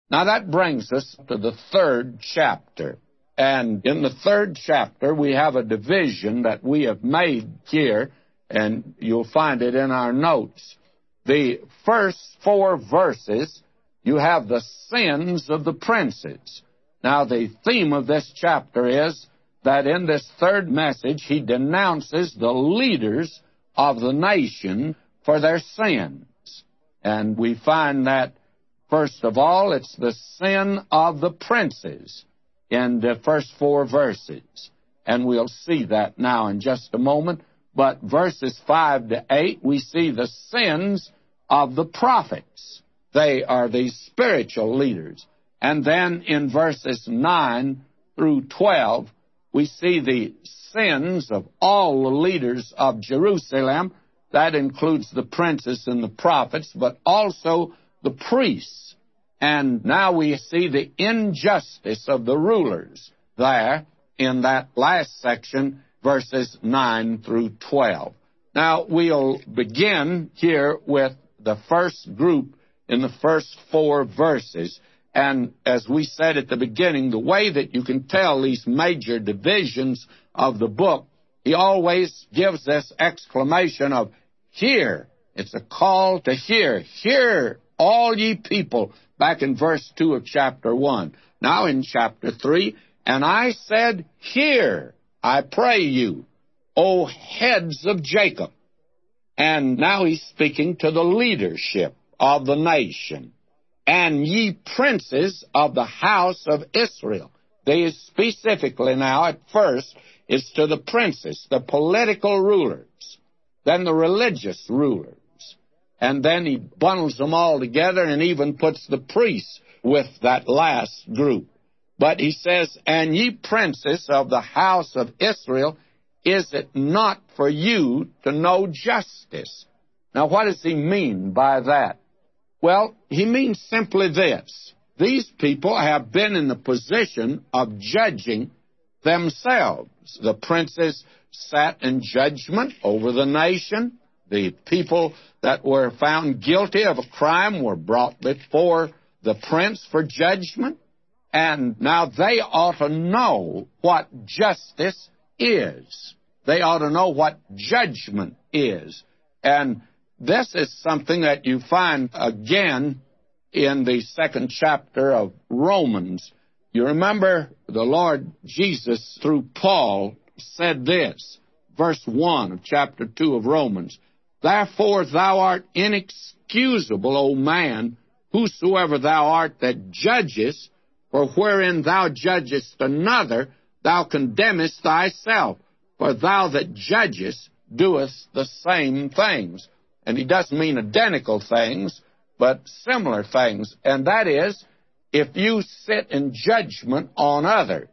Now that brings us to the third chapter. And in the third chapter, we have a division that we have made here, and you'll find it in our notes. The first 4 verses, you have the sins of the princes. Now, the theme of this chapter is that in this third message, he denounces the leaders of the nation for their sins. And we find that, first of all, it's the sin of the princes in the first 4 verses. And we'll see that now in just a moment. But verses 5 to 8, we see the sins of the prophets. They are the spiritual leaders. And then in verses 9 through 12, we see the sins of all the leaders of Jerusalem. That includes the princes and the prophets, but also the priests. And now we see the injustice of the rulers there in that last section, verses 9 through 12. Now, we'll begin here with the first group in the first 4 verses. And as we said at the beginning, the way that you can tell these major divisions of the book, he always gives this exclamation of, hear. It's a call to hear. Hear, all ye people, back in verse 2 of chapter 1. Now in chapter 3, and I said, hear, I pray you, O heads of Jacob. And now he's speaking to the leadership of the nation. And ye princes of the house of Israel. These specifically now at first is to the princes, the political rulers, then the religious rulers. And then he bundles them all together and even puts the priests with that last group. But he says, and ye princes of the house of Israel, is it not for you to know justice? Now, what does he mean by that? Well, he means simply this. These people have been in the position of judging themselves. The princes sat in judgment over the nation. The people that were found guilty of a crime were brought before the prince for judgment. And now they ought to know what justice is. They ought to know what judgment is. And this is something that you find again in the 2nd chapter of Romans. You remember the Lord Jesus, through Paul, said this, verse 1 of chapter 2 of Romans, therefore thou art inexcusable, O man, whosoever thou art that judgest, for wherein thou judgest another, thou condemnest thyself, for thou that judgest doest the same things. And he doesn't mean identical things, but similar things. And that is, if you sit in judgment on others,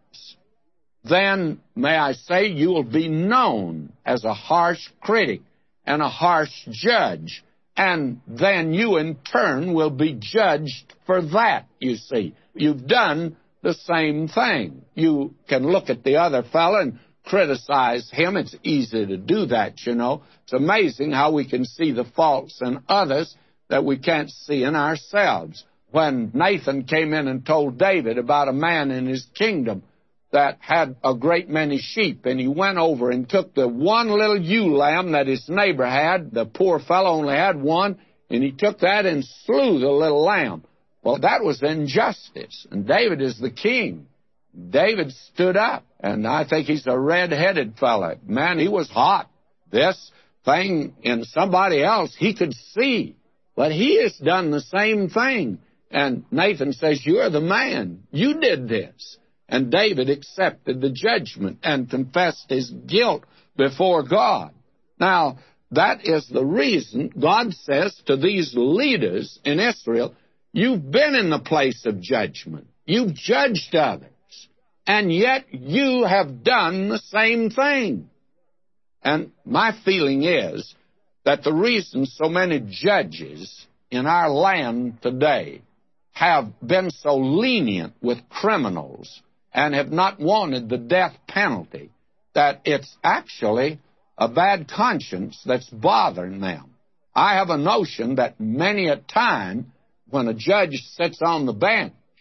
then, may I say, you will be known as a harsh critic and a harsh judge. And then you, in turn, will be judged for that, you see. You've done the same thing. You can look at the other fellow and criticize him. It's easy to do that, you know. It's amazing how we can see the faults in others that we can't see in ourselves. When Nathan came in and told David about a man in his kingdom that had a great many sheep, and he went over and took the one little ewe lamb that his neighbor had, the poor fellow only had one, and he took that and slew the little lamb. Well, that was injustice, and David is the king. David stood up, and I think he's a red-headed fellow. Man, he was hot. This thing in somebody else he could see, but he has done the same thing. And Nathan says, you're the man. You did this. And David accepted the judgment and confessed his guilt before God. Now, that is the reason God says to these leaders in Israel, you've been in the place of judgment. You've judged others. And yet you have done the same thing. And my feeling is that the reason so many judges in our land today have been so lenient with criminals and have not wanted the death penalty, that it's actually a bad conscience that's bothering them. I have a notion that many a time when a judge sits on the bench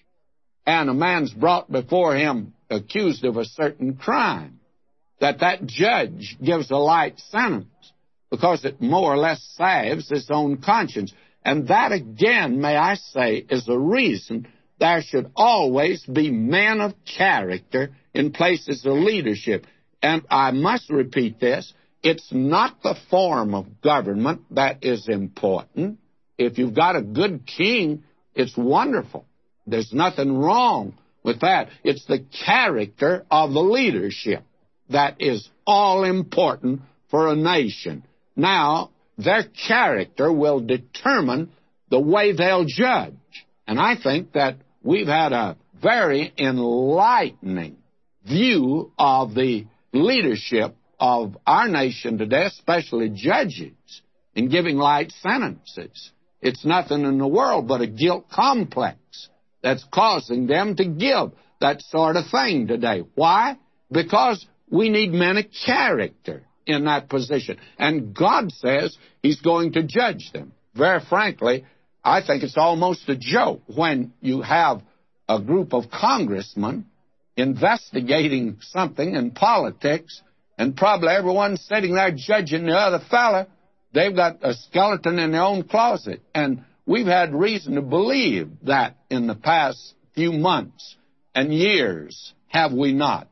and a man's brought before him accused of a certain crime, that judge gives a light sentence because it more or less salves his own conscience. And that, again, may I say, is the reason there should always be men of character in places of leadership. And I must repeat this, it's not the form of government that is important. If you've got a good king, it's wonderful. There's nothing wrong with that. It's the character of the leadership that is all important for a nation. Now, their character will determine the way they'll judge. And I think that we've had a very enlightening view of the leadership of our nation today, especially judges, in giving light sentences. It's nothing in the world but a guilt complex that's causing them to give that sort of thing today. Why? Because we need men of character in that position. And God says He's going to judge them. Very frankly, I think it's almost a joke when you have a group of congressmen investigating something in politics, and probably everyone sitting there judging the other fella, they've got a skeleton in their own closet. And we've had reason to believe that in the past few months and years, have we not?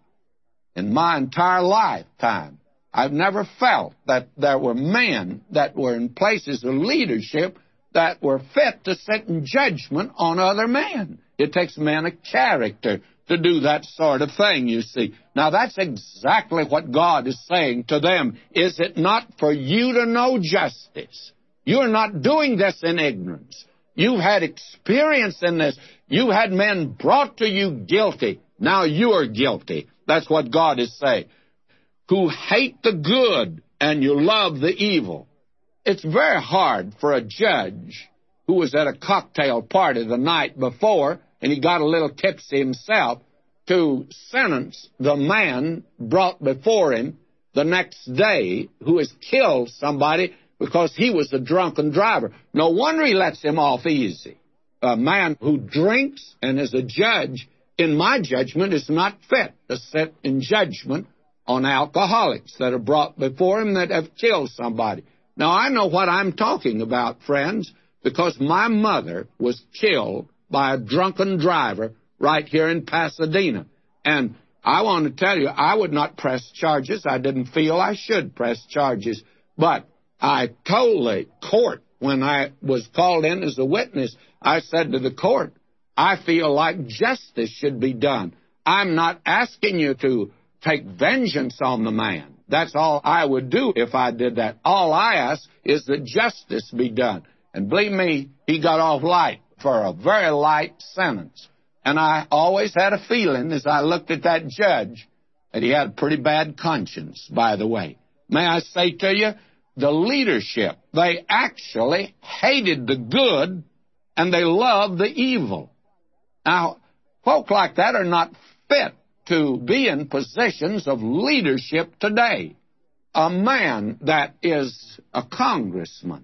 In my entire lifetime, I've never felt that there were men that were in places of leadership that were fit to sit in judgment on other men. It takes men of character to do that sort of thing, you see. Now, that's exactly what God is saying to them. Is it not for you to know justice? You're not doing this in ignorance. You've had experience in this. You had men brought to you guilty. Now you're guilty. That's what God is saying. Who hate the good and you love the evil. It's very hard for a judge who was at a cocktail party the night before and he got a little tipsy himself to sentence the man brought before him the next day who has killed somebody because he was a drunken driver. No wonder he lets him off easy. A man who drinks and is a judge, in my judgment, is not fit to sit in judgment on alcoholics that are brought before him that have killed somebody. Now, I know what I'm talking about, friends, because my mother was killed by a drunken driver right here in Pasadena. And I want to tell you, I would not press charges. I didn't feel I should press charges. But I told the court when I was called in as a witness, I said to the court, I feel like justice should be done. I'm not asking you to take vengeance on the man. That's all I would do if I did that. All I ask is that justice be done. And believe me, he got off light for a very light sentence. And I always had a feeling as I looked at that judge that he had a pretty bad conscience, by the way. May I say to you, the leadership, they actually hated the good and they loved the evil. Now, folk like that are not fit to be in positions of leadership today. A man that is a congressman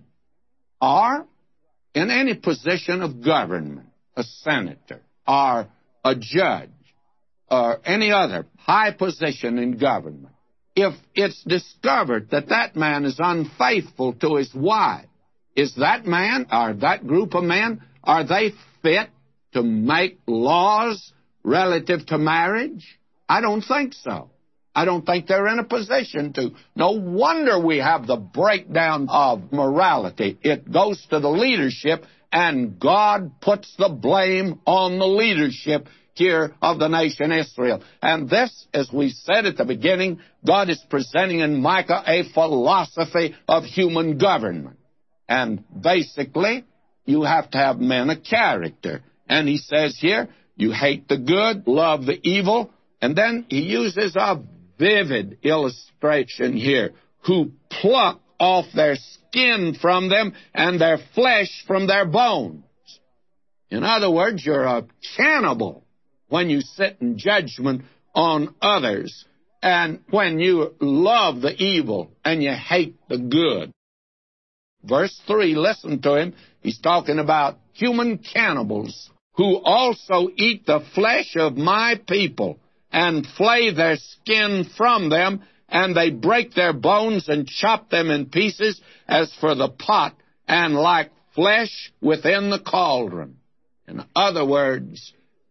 or in any position of government, a senator or a judge or any other high position in government, if it's discovered that that man is unfaithful to his wife, is that man or that group of men, are they fit to make laws relative to marriage? I don't think so. I don't think they're in a position to. No wonder we have the breakdown of morality. It goes to the leadership, and God puts the blame on the leadership here of the nation Israel. And this, as we said at the beginning, God is presenting in Micah a philosophy of human government. And basically, you have to have men of character. And he says here, you hate the good, love the evil. And then he uses a vivid illustration here, who pluck off their skin from them and their flesh from their bones. In other words, you're a cannibal when you sit in judgment on others and when you love the evil and you hate the good. Verse 3, listen to him. He's talking about human cannibals who also eat the flesh of my people, and flay their skin from them, and they break their bones and chop them in pieces as for the pot, and like flesh within the cauldron. In other words,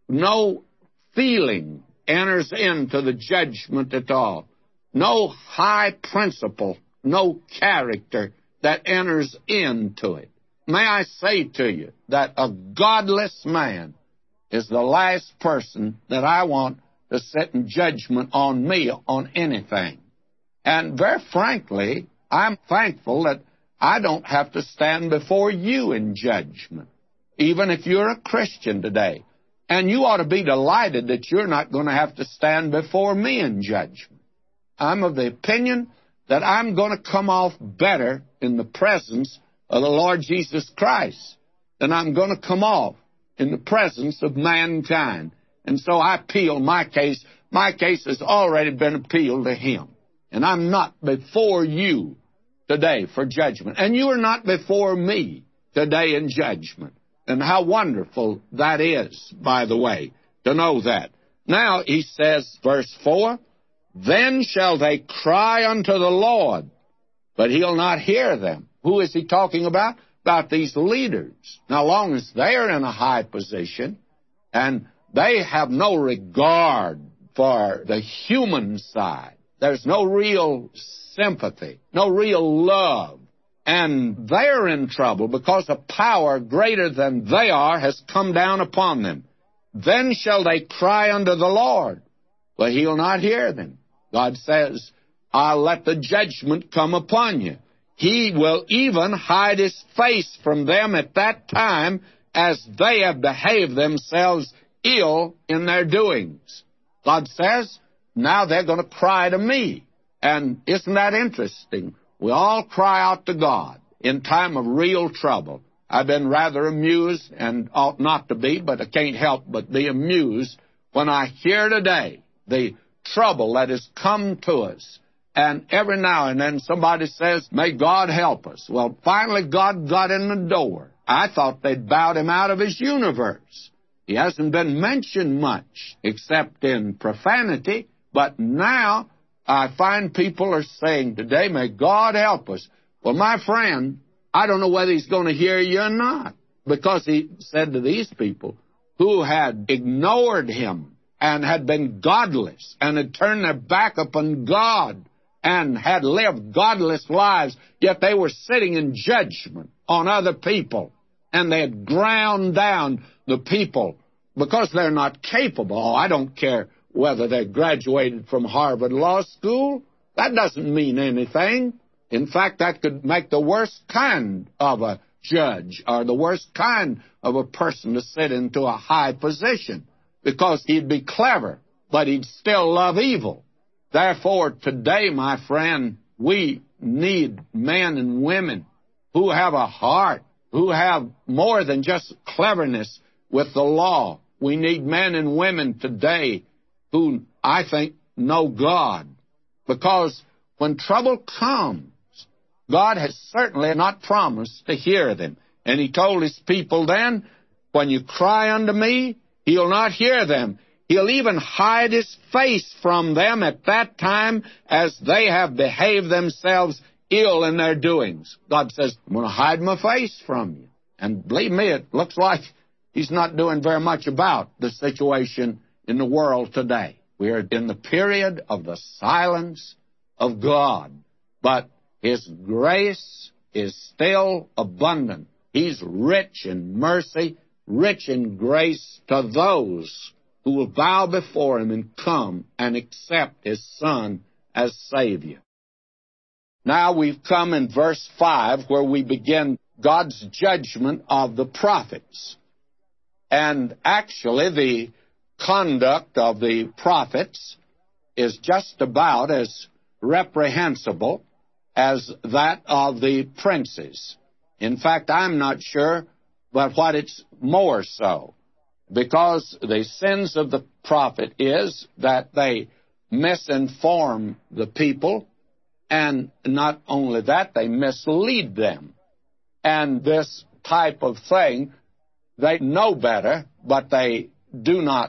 no feeling enters into the judgment at all. No high principle, no character that enters into it. May I say to you that a godless man is the last person that I want to sit in judgment on me on anything. And very frankly, I'm thankful that I don't have to stand before you in judgment, even if you're a Christian today. And you ought to be delighted that you're not going to have to stand before me in judgment. I'm of the opinion that I'm going to come off better in the presence of the Lord Jesus Christ than I'm going to come off in the presence of mankind. And so I appeal my case. My case has already been appealed to Him. And I'm not before you today for judgment. And you are not before me today in judgment. And how wonderful that is, by the way, to know that. Now, he says, verse 4, then shall they cry unto the Lord, but He'll not hear them. Who is he talking about? About these leaders. Now, long as they're in a high position, and they have no regard for the human side, there's no real sympathy, no real love, and they're in trouble because a power greater than they are has come down upon them. Then shall they cry unto the Lord, but He'll not hear them. God says, I'll let the judgment come upon you. He will even hide His face from them at that time, as they have behaved themselves ill in their doings. God says, now they're going to cry to me. And isn't that interesting? We all cry out to God in time of real trouble. I've been rather amused, and ought not to be, but I can't help but be amused when I hear today the trouble that has come to us. And every now and then somebody says, may God help us. Well, finally God got in the door. I thought they'd bowed Him out of His universe. He hasn't been mentioned much, except in profanity. But now I find people are saying today, may God help us. Well, my friend, I don't know whether He's going to hear you or not, because He said to these people who had ignored Him and had been godless and had turned their back upon God and had lived godless lives, yet they were sitting in judgment on other people, and they had ground down the people because they're not capable. Oh, I don't care whether they graduated from Harvard Law School. That doesn't mean anything. In fact, that could make the worst kind of a judge or the worst kind of a person to sit into a high position, because he'd be clever, but he'd still love evil. Therefore, today, my friend, we need men and women who have a heart, who have more than just cleverness with the law. We need men and women today who, I think, know God. Because when trouble comes, God has certainly not promised to hear them. And He told His people then, when you cry unto me, He'll not hear them. He'll even hide His face from them at that time, as they have behaved themselves ill in their doings. God says, I'm going to hide my face from you. And believe me, it looks like He's not doing very much about the situation in the world today. We are in the period of the silence of God. But His grace is still abundant. He's rich in mercy, rich in grace to those who will bow before Him and come and accept His Son as Savior. Now we've come in verse 5, where we begin God's judgment of the prophets. And actually, the conduct of the prophets is just about as reprehensible as that of the princes. In fact, I'm not sure but what it's more so, because the sins of the prophet is that they misinform the people, and not only that, they mislead them. And this type of thing, they know better but they do not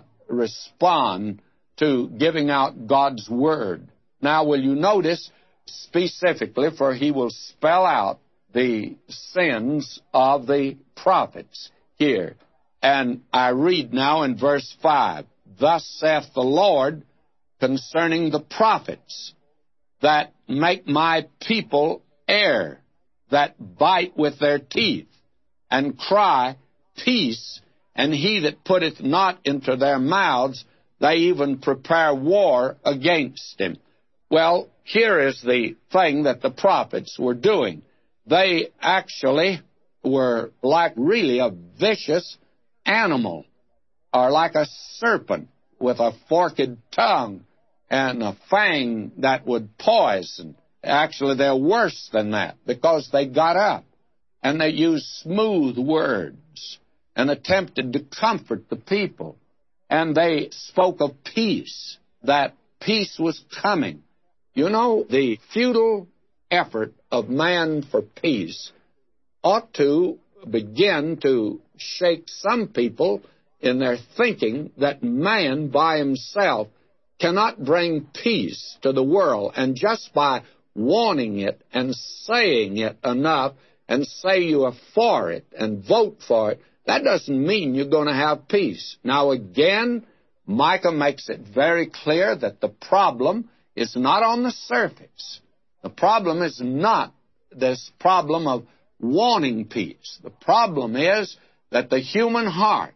respond to giving out God's Word. Now, will you notice specifically, for he will spell out the sins of the prophets here. And I read now in verse 5, "Thus saith the Lord concerning the prophets that make my people err, that bite with their teeth, and cry, Peace, and he that putteth not into their mouths, they even prepare war against him." Well, here is the thing that the prophets were doing. They actually were like really a vicious animal, or like a serpent with a forked tongue and a fang that would poison. Actually, they're worse than that, because they got up and they used smooth words and attempted to comfort the people. And they spoke of peace, that peace was coming. You know, the futile effort of man for peace ought to begin to shake some people in their thinking that man by himself cannot bring peace to the world, and just by wanting it and saying it enough and say you are for it and vote for it, that doesn't mean you're going to have peace. Now again, Micah makes it very clear that the problem is not on the surface. The problem is not this problem of wanting peace. The problem is that the human heart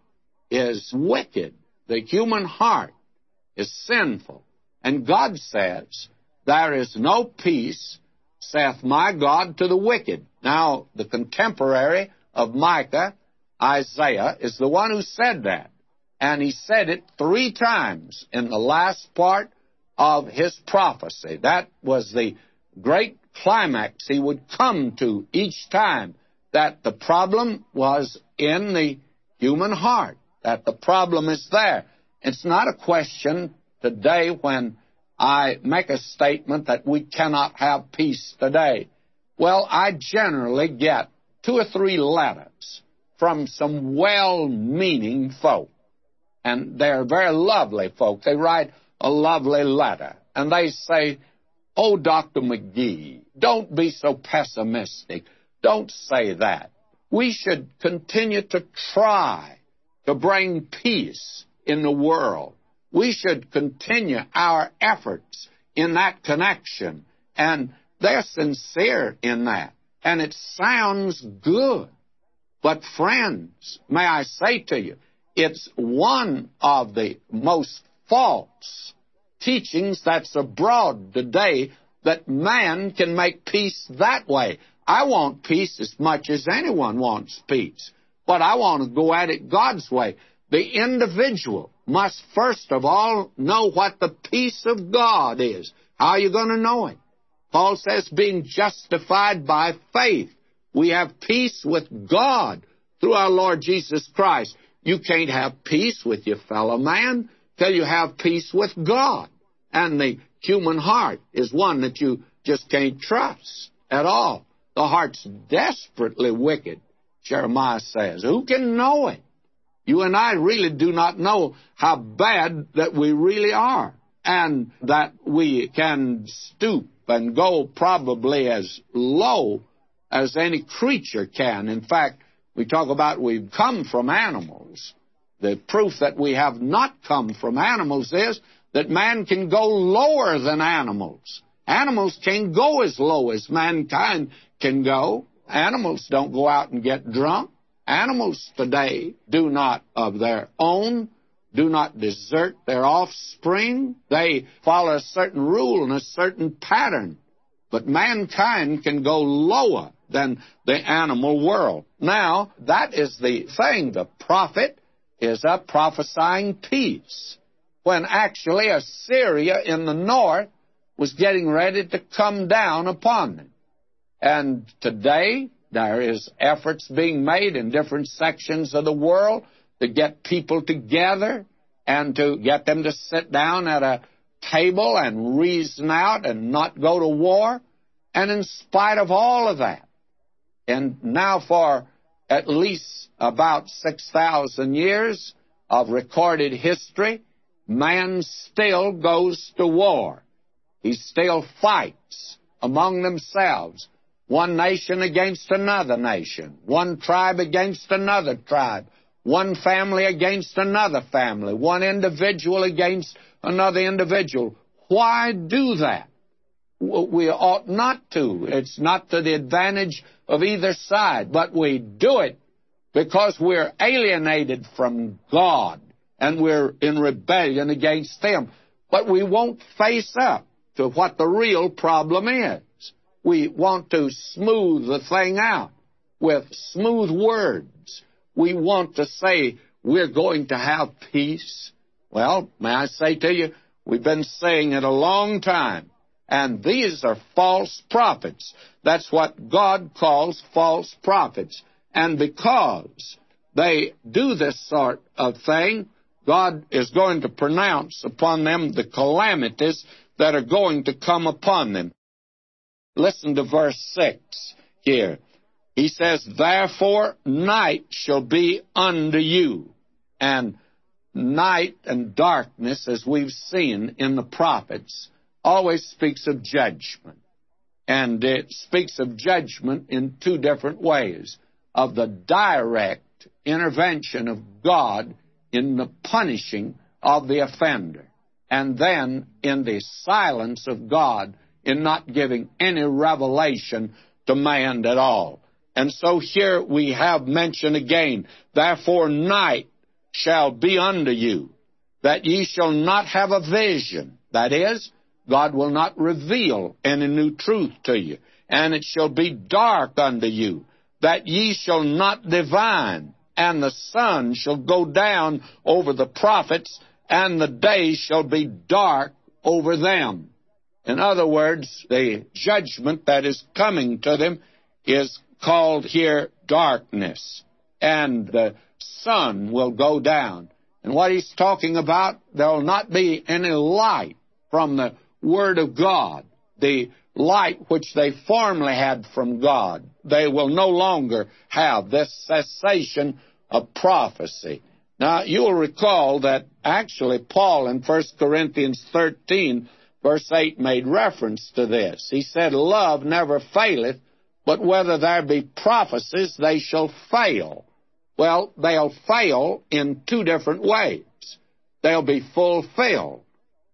is wicked. The human heart is sinful. And God says, "There is no peace, saith my God, to the wicked." Now, the contemporary of Micah, Isaiah, is the one who said that. And he said it 3 times in the last part of his prophecy. That was the great climax he would come to each time, that the problem was in the human heart, that the problem is there. It's not a question today when I make a statement that we cannot have peace today. Well, I generally get 2 or 3 letters from some well-meaning folk, and they're very lovely folk. They write a lovely letter, and they say, "Oh, Dr. McGee, don't be so pessimistic. Don't say that. We should continue to try to bring peace in the world. We should continue our efforts in that connection." And they're sincere in that. And it sounds good. But friends, may I say to you, it's one of the most false teachings that's abroad today, that man can make peace that way. I want peace as much as anyone wants peace, but I want to go at it God's way. The individual must first of all know what the peace of God is. How are you going to know it? Paul says, being justified by faith, we have peace with God through our Lord Jesus Christ. You can't have peace with your fellow man till you have peace with God. And the human heart is one that you just can't trust at all. The heart's desperately wicked, Jeremiah says. Who can know it? You and I really do not know how bad that we really are, and that we can stoop and go probably as low as any creature can. In fact, we talk about we've come from animals. The proof that we have not come from animals is that man can go lower than animals. Animals can't go as low as mankind can go. Animals don't go out and get drunk. Animals today do not of their own, do not desert their offspring. They follow a certain rule and a certain pattern. But mankind can go lower than the animal world. Now, that is the thing. The prophet is up prophesying peace, when actually Assyria in the north was getting ready to come down upon them. And today, there is efforts being made in different sections of the world to get people together and to get them to sit down at a table and reason out and not go to war. And in spite of all of that, and now for at least about 6,000 years, of recorded history, man still goes to war. He still fights among themselves, one nation against another nation, one tribe against another tribe, one family against another family, one individual against another individual. Why do that? We ought not to. It's not to the advantage of either side, but we do it because we're alienated from God and we're in rebellion against Him. But we won't face up to what the real problem is. We want to smooth the thing out with smooth words. We want to say we're going to have peace. Well, may I say to you, we've been saying it a long time. And these are false prophets. That's what God calls false prophets. And because they do this sort of thing, God is going to pronounce upon them the calamities that are going to come upon them. Listen to verse 6 here. He says, "Therefore night shall be unto you." And night and darkness, as we've seen in the prophets, always speaks of judgment. And it speaks of judgment in two different ways: of the direct intervention of God in the punishing of the offender, and then in the silence of God in not giving any revelation to man at all. And so here we have mentioned again, "Therefore night shall be unto you, that ye shall not have a vision." That is, God will not reveal any new truth to you. "And it shall be dark unto you, that ye shall not divine. And the sun shall go down over the prophets, and the day shall be dark over them." In other words, the judgment that is coming to them is called here darkness, and the sun will go down. And what he's talking about, there will not be any light from the Word of God, the light which they formerly had from God. They will no longer have this cessation of prophecy. Now, you'll recall that actually Paul in 1 Corinthians 13, verse 8, made reference to this. He said, "Love never faileth, but whether there be prophecies, they shall fail." Well, they'll fail in two different ways. They'll be fulfilled.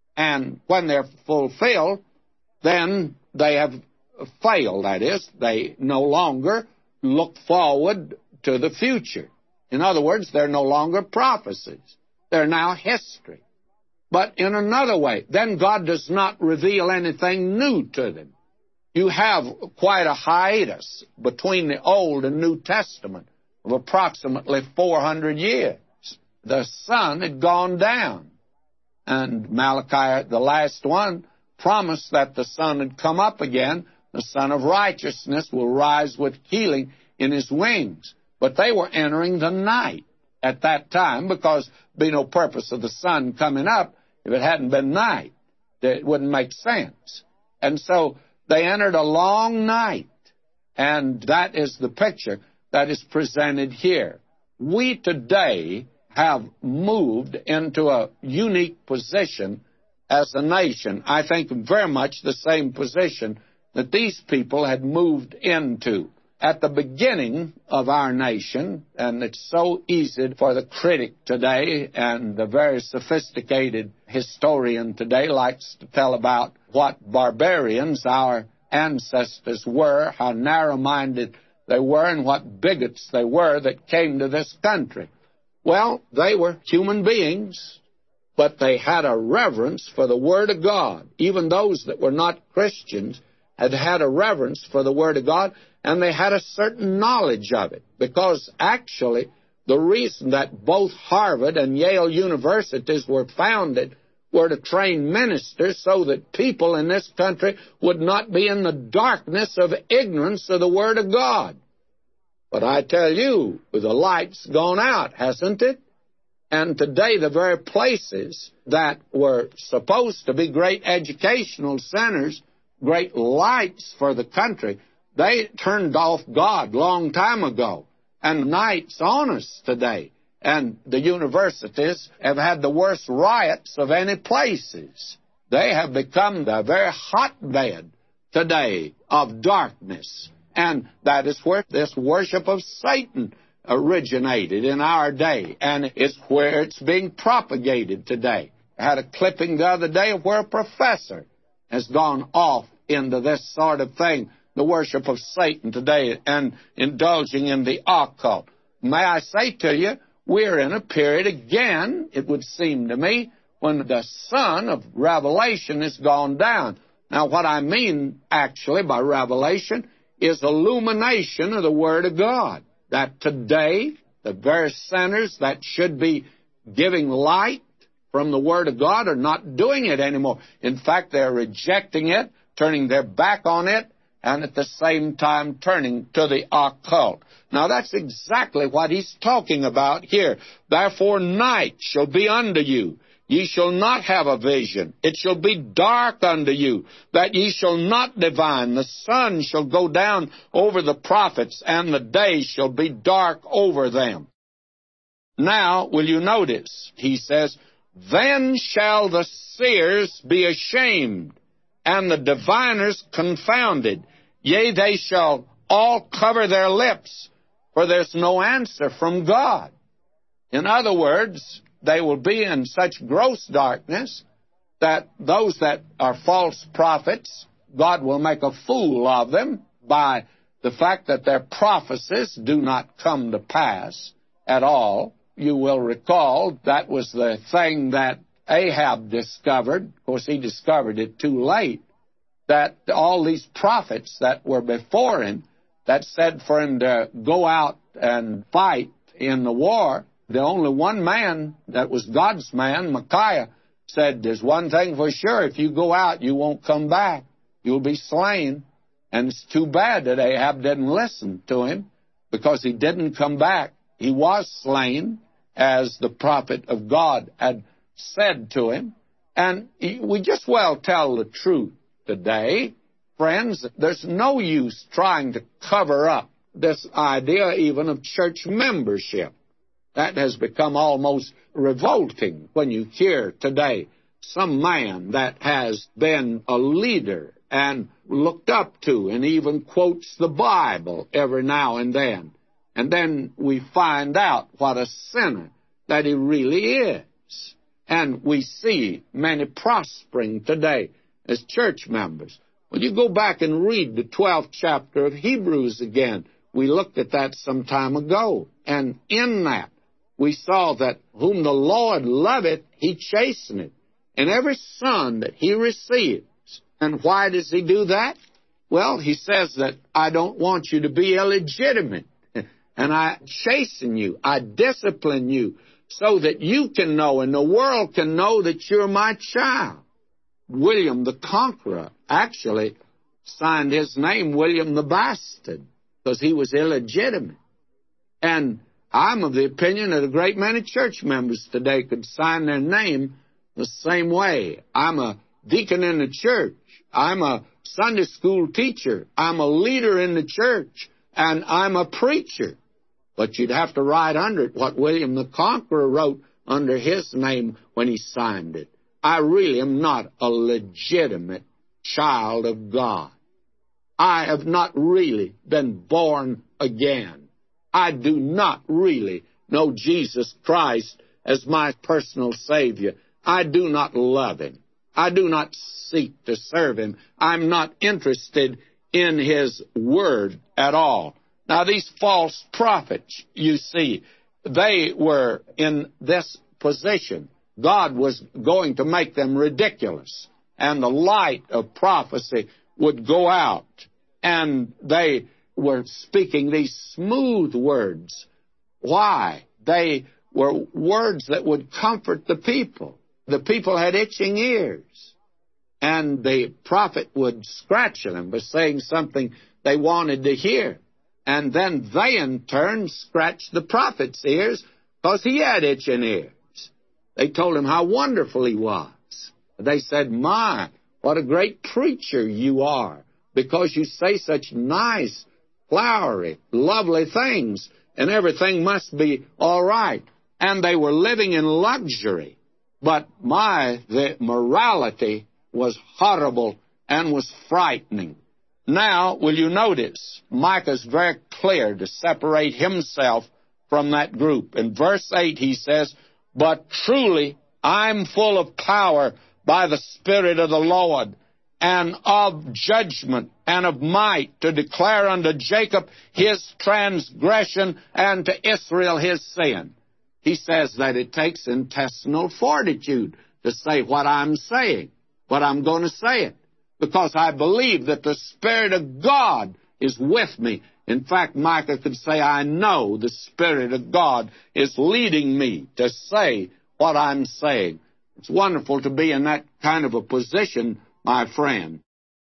And when they're fulfilled, then they have failed. That is, they no longer look forward to the future. In other words, they're no longer prophecies. They're now history. But in another way, then God does not reveal anything new to them. You have quite a hiatus between the Old and New Testament of approximately 400 years. The sun had gone down. And Malachi, the last one, promised that the sun had come up again. The Son of Righteousness will rise with healing in his wings. But they were entering the night at that time, because there'd be no purpose of the sun coming up if it hadn't been night. It wouldn't make sense. And so they entered a long night. And that is the picture that is presented here. We today have moved into a unique position as a nation. I think very much the same position that these people had moved into. At the beginning of our nation, and it's so easy for the critic today and the very sophisticated historian today likes to tell about what barbarians our ancestors were, how narrow-minded they were, and what bigots they were that came to this country. Well, they were human beings, but they had a reverence for the Word of God. Even those that were not Christians had a reverence for the Word of God, and they had a certain knowledge of it, because actually the reason that both Harvard and Yale universities were founded were to train ministers so that people in this country would not be in the darkness of ignorance of the Word of God. But I tell you, the light's gone out, hasn't it? And today the very places that were supposed to be great educational centers, great lights for the country, they turned off God long time ago. And night's on us today. And the universities have had the worst riots of any places. They have become the very hotbed today of darkness. And that is where this worship of Satan originated in our day. And it's where it's being propagated today. I had a clipping the other day of where a professor has gone off into this sort of thing, the worship of Satan today, and indulging in the occult. May I say to you, we're in a period again, it would seem to me, when the sun of revelation has gone down. Now, what I mean, actually, by revelation is illumination of the Word of God. That today, the very sinners that should be giving light from the Word of God are not doing it anymore. In fact, they're rejecting it, turning their back on it, and at the same time turning to the occult. Now, that's exactly what he's talking about here. Therefore, night shall be unto you. Ye shall not have a vision. It shall be dark unto you, that ye shall not divine. The sun shall go down over the prophets, and the day shall be dark over them. Now, will you notice, he says, then shall the seers be ashamed, and the diviners confounded. Yea, they shall all cover their lips, for there's no answer from God. In other words, they will be in such gross darkness that those that are false prophets, God will make a fool of them by the fact that their prophecies do not come to pass at all. You will recall that was the thing that Ahab discovered. Of course, he discovered it too late, that all these prophets that were before him that said for him to go out and fight in the war, the only one man that was God's man, Micaiah, said, there's one thing for sure, if you go out, you won't come back. You'll be slain. And it's too bad that Ahab didn't listen to him, because he didn't come back. He was slain, as the prophet of God had said to him. And we just well tell the truth today, friends. There's no use trying to cover up this idea even of church membership. That has become almost revolting when you hear today some man that has been a leader and looked up to and even quotes the Bible every now and then we find out what a sinner that he really is. And we see many prospering today as church members. When you go back and read the 12th chapter of Hebrews again, we looked at that some time ago, and in that we saw that whom the Lord loveth, he chasteneth, and every son that he receives. And why does he do that? Well, he says that I don't want you to be illegitimate, and I chasten you, I discipline you, so that you can know and the world can know that you're my child. William the Conqueror actually signed his name William the Bastard, because he was illegitimate. And I'm of the opinion that a great many church members today could sign their name the same way. I'm a deacon in the church. I'm a Sunday school teacher. I'm a leader in the church. And I'm a preacher. But you'd have to write under it what William the Conqueror wrote under his name when he signed it. I really am not a legitimate child of God. I have not really been born again. I do not really know Jesus Christ as my personal Savior. I do not love Him. I do not seek to serve Him. I'm not interested in His Word at all. Now, these false prophets, you see, they were in this position. God was going to make them ridiculous, and the light of prophecy would go out, and they were speaking these smooth words. Why? They were words that would comfort the people. The people had itching ears, and the prophet would scratch them by saying something they wanted to hear. And then they, in turn, scratched the prophet's ears because he had itching ears. They told him how wonderful he was. They said, my, what a great preacher you are, because you say such nice, flowery, lovely things, and everything must be all right. and they were living in luxury. But the morality was horrible and was frightening. Now, will you notice, Micah's very clear to separate himself from that group. In verse 8 he says, "But truly I'm full of power by the Spirit of the Lord, and of judgment and of might, to declare unto Jacob his transgression, and to Israel his sin." He says that it takes intestinal fortitude to say what I'm saying, but I'm going to say it, because I believe that the Spirit of God is with me. In fact, Micah could say, I know the Spirit of God is leading me to say what I'm saying. It's wonderful to be in that kind of a position, my friend.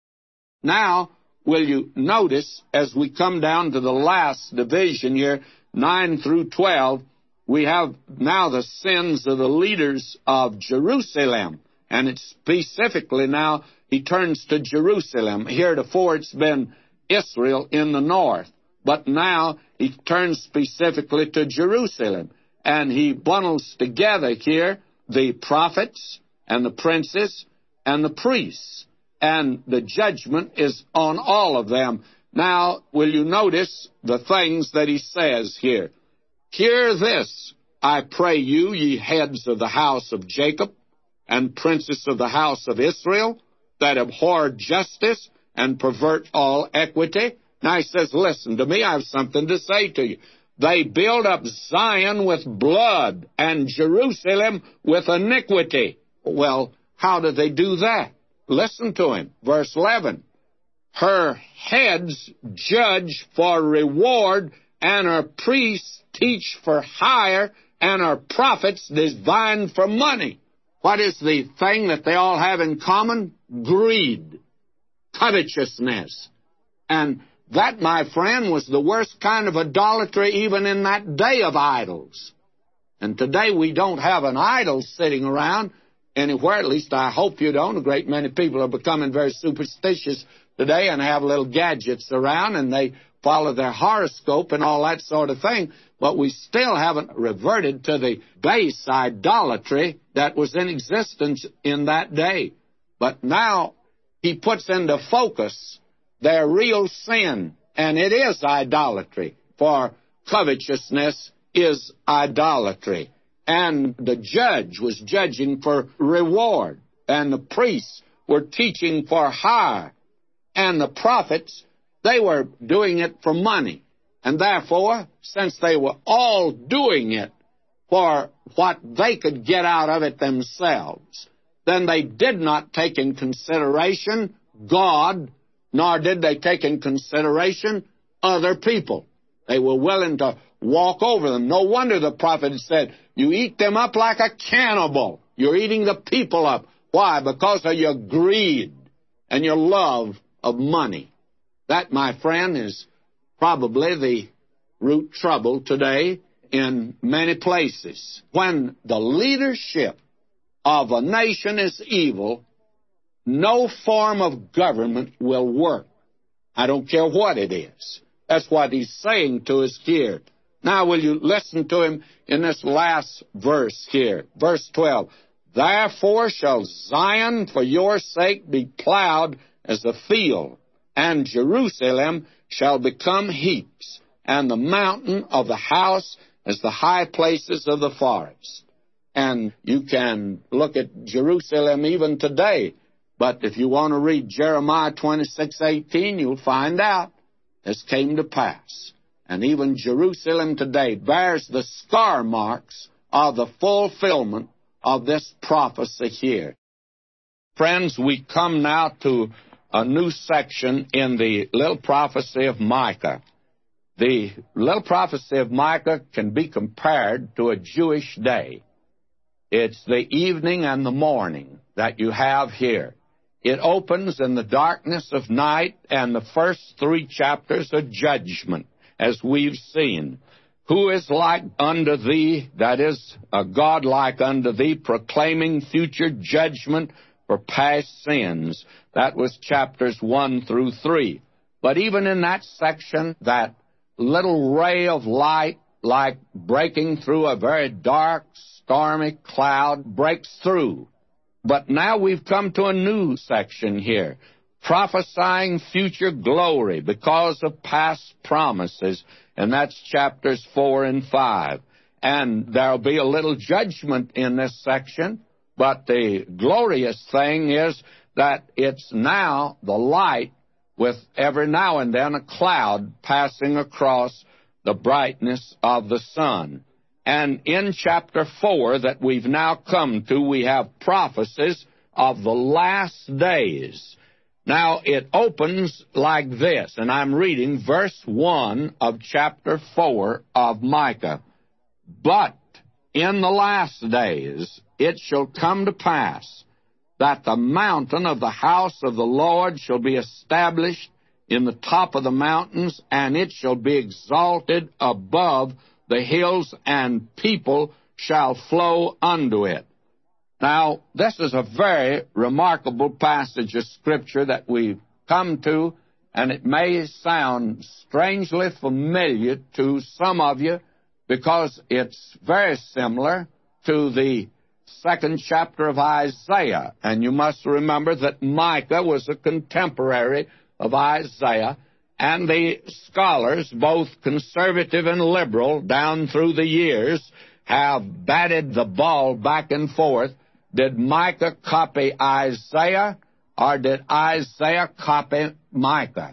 Now, will you notice, as we come down to the last division here, 9 through 12, we have now the sins of the leaders of Jerusalem. And it's specifically now, he turns to Jerusalem. Heretofore it's been Israel in the north. But now he turns specifically to Jerusalem. And he bundles together here the prophets and the princes and the priests. And the judgment is on all of them. Now, will you notice the things that he says here? "Hear this, I pray you, ye heads of the house of Jacob, and princes of the house of Israel, that abhor justice and pervert all equity." Now he says, listen to me, I have something to say to you. "They build up Zion with blood, and Jerusalem with iniquity." Well, how do they do that? Listen to him. Verse 11. "Her heads judge for reward, and her priests teach for hire, and her prophets divine for money." What is the thing that they all have in common? Greed, covetousness. And that, my friend, was the worst kind of idolatry even in that day of idols. And today we don't have an idol sitting around anywhere. At least I hope you don't. A great many people are becoming very superstitious today and have little gadgets around, and they follow their horoscope and all that sort of thing. But we still haven't reverted to the base idolatry that was in existence in that day. But now he puts into focus their real sin, and it is idolatry, for covetousness is idolatry. And the judge was judging for reward, and the priests were teaching for hire, and the prophets, they were doing it for money. And therefore, since they were all doing it for what they could get out of it themselves, then they did not take in consideration God, nor did they take in consideration other people. They were willing to walk over them. No wonder the prophet said, "You eat them up like a cannibal." You're eating the people up. Why? Because of your greed and your love of money. That, my friend, is probably the root trouble today in many places. When the leadership of a nation is evil, no form of government will work. I don't care what it is. That's what he's saying to us here. Now, will you listen to him in this last verse here? Verse 12. "Therefore shall Zion for your sake be plowed as a field, and Jerusalem shall become heaps, and the mountain of the house as the high places of the forest." And you can look at Jerusalem even today. But if you want to read Jeremiah 26:18, you'll find out this came to pass. And even Jerusalem today bears the scar marks of the fulfillment of this prophecy here. Friends, we come now to a new section in the little prophecy of Micah. The little prophecy of Micah can be compared to a Jewish day. It's the evening and the morning that you have here. It opens in the darkness of night, and the first 3 chapters are judgment, as we've seen. "Who is like unto thee, that is, a God like unto thee, proclaiming future judgment for past sins?" That was chapters 1 through 3. But even in that section, that little ray of light like breaking through a very dark, stormy cloud breaks through. But now we've come to a new section here, prophesying future glory because of past promises, and that's chapters 4 and 5. And there'll be a little judgment in this section, but the glorious thing is that it's now the light with every now and then a cloud passing across the brightness of the sun. And in chapter 4 that we've now come to, we have prophecies of the last days. Now, it opens like this, and I'm reading verse 1 of chapter 4 of Micah. But in the last days it shall come to pass that the mountain of the house of the Lord shall be established in the top of the mountains, and it shall be exalted above the hills, and people shall flow unto it. Now, this is a very remarkable passage of Scripture that we've come to, and it may sound strangely familiar to some of you because it's very similar to the second chapter of Isaiah. And you must remember that Micah was a contemporary of Isaiah, and the scholars, both conservative and liberal, down through the years, have batted the ball back and forth. Did Micah copy Isaiah, or did Isaiah copy Micah?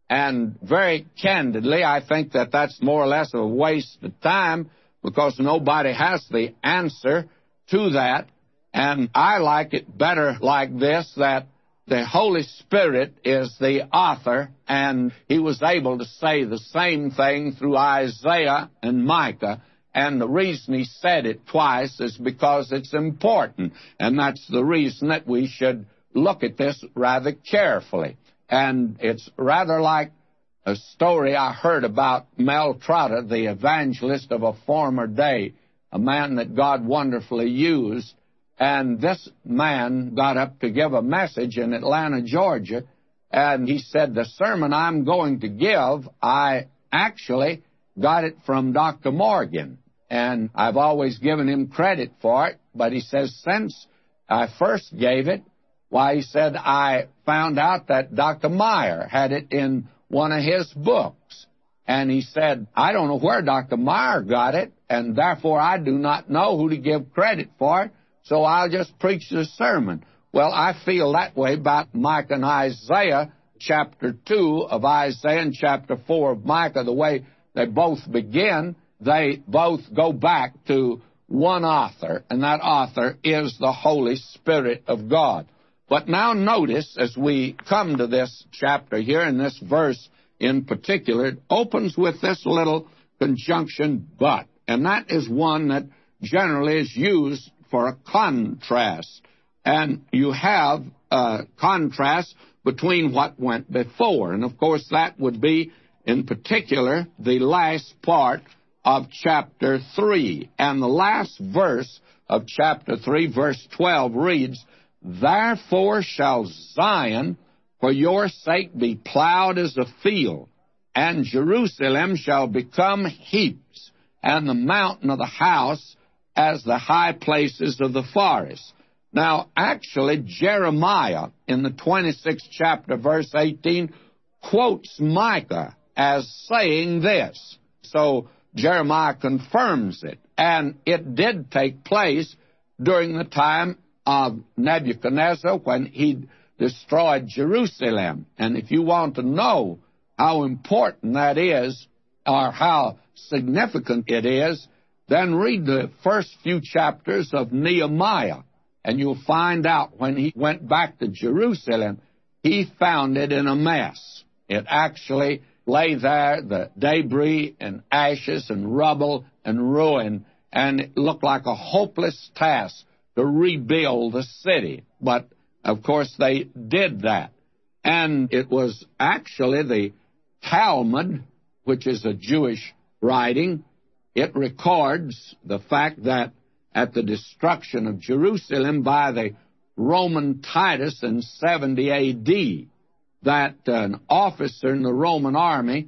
And very candidly, I think that that's more or less a waste of time because nobody has the answer to that. And I like it better like this, that the Holy Spirit is the author, and he was able to say the same thing through Isaiah and Micah. And the reason he said it twice is because it's important. And that's the reason that we should look at this rather carefully. And it's rather like a story I heard about Mel Trotter, the evangelist of a former day, a man that God wonderfully used. And this man got up to give a message in Atlanta, Georgia, and he said, the sermon I'm going to give, I actually got it from Dr. Morgan. And I've always given him credit for it, but he says, since I first gave it, why, he said, I found out that Dr. Meyer had it in one of his books. And he said, I don't know where Dr. Meyer got it, and therefore I do not know who to give credit for it, so I'll just preach the sermon. Well, I feel that way about Micah and Isaiah, chapter 2 of Isaiah and chapter 4 of Micah, the way they both begin. They both go back to one author, and that author is the Holy Spirit of God. But now notice, as we come to this chapter here, and this verse in particular, it opens with this little conjunction, but. And that is one that generally is used for a contrast. And you have a contrast between what went before. And, of course, that would be, in particular, the last part of chapter 3. And the last verse of chapter 3, verse 12, reads, Therefore shall Zion for your sake be plowed as a field, and Jerusalem shall become heaps, and the mountain of the house as the high places of the forest. Now, actually, Jeremiah, in the 26th chapter, verse 18, quotes Micah as saying this. So Jeremiah confirms it, and it did take place during the time of Nebuchadnezzar when he destroyed Jerusalem. And if you want to know how important that is, or how significant it is, then read the first few chapters of Nehemiah, and you'll find out when he went back to Jerusalem, he found it in a mess. It actually lay there, the debris and ashes and rubble and ruin, and it looked like a hopeless task to rebuild the city. But, of course, they did that. And it was actually the Talmud, which is a Jewish writing. It records the fact that at the destruction of Jerusalem by the Roman Titus in 70 A.D., that an officer in the Roman army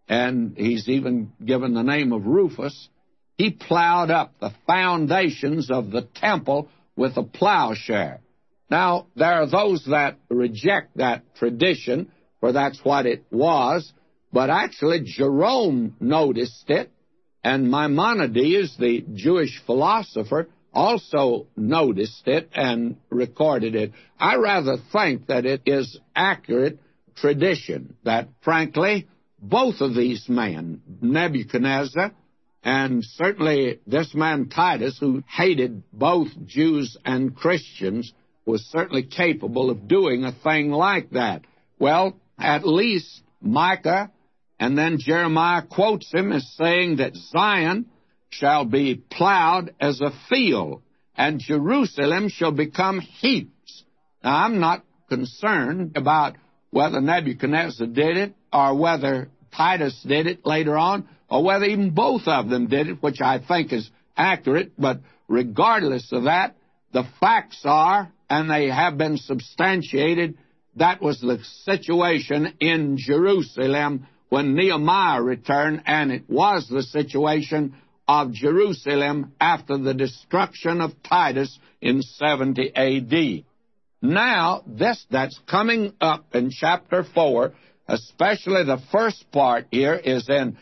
and he's even given the name of Rufus, he plowed up the foundations of the temple with a plowshare. Now, there are those that reject that tradition, for that's what it was, but actually Jerome noticed it, and Maimonides, the Jewish philosopher, also noticed it and recorded it. I rather think that it is accurate tradition, that, frankly, both of these men, Nebuchadnezzar and certainly this man Titus, who hated both Jews and Christians, was certainly capable of doing a thing like that. Well, at least Micah and then Jeremiah quotes him as saying that Zion shall be plowed as a field, and Jerusalem shall become heaps. Now, I'm not concerned about whether Nebuchadnezzar did it or whether Titus did it later on, or whether even both of them did it, which I think is accurate. But regardless of that, the facts are, and they have been substantiated, that was the situation in Jerusalem when Nehemiah returned, and it was the situation of Jerusalem after the destruction of Titus in 70 A.D. Now, that's coming up in chapter 4, especially the first part here, is in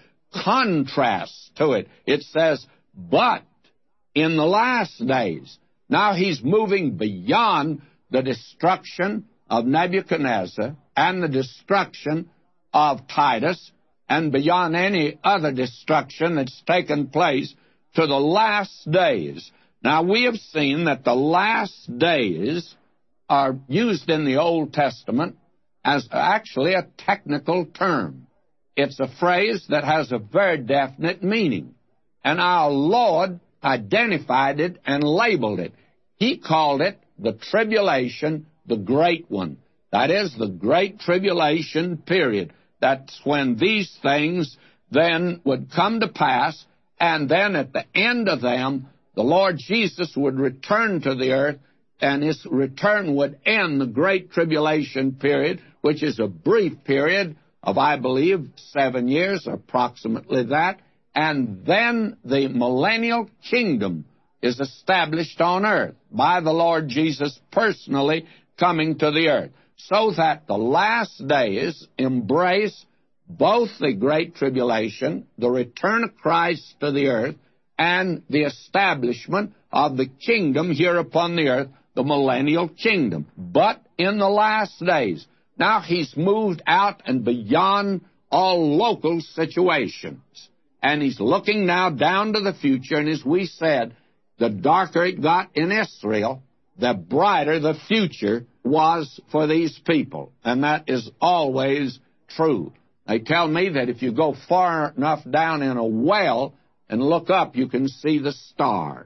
contrast to it. It says, but in the last days. Now he's moving beyond the destruction of Nebuchadnezzar and the destruction of Titus and beyond any other destruction that's taken place to the last days. Now, we have seen that the last days are used in the Old Testament as actually a technical term. It's a phrase that has a very definite meaning. And our Lord identified it and labeled it. He called it the tribulation, the great one. That is the great tribulation period. That's when these things then would come to pass, and then at the end of them, the Lord Jesus would return to the earth, and his return would end the great tribulation period, which is a brief period of, I believe, 7 years, approximately that, and then the millennial kingdom is established on earth by the Lord Jesus personally coming to the earth, so that the last days embrace both the Great Tribulation, the return of Christ to the earth, and the establishment of the kingdom here upon the earth, the millennial kingdom. But in the last days, now he's moved out and beyond all local situations, and he's looking now down to the future, and as we said, the darker it got in Israel, the brighter the future was for these people. And that is always true. They tell me that if you go far enough down in a well and look up, you can see the stars.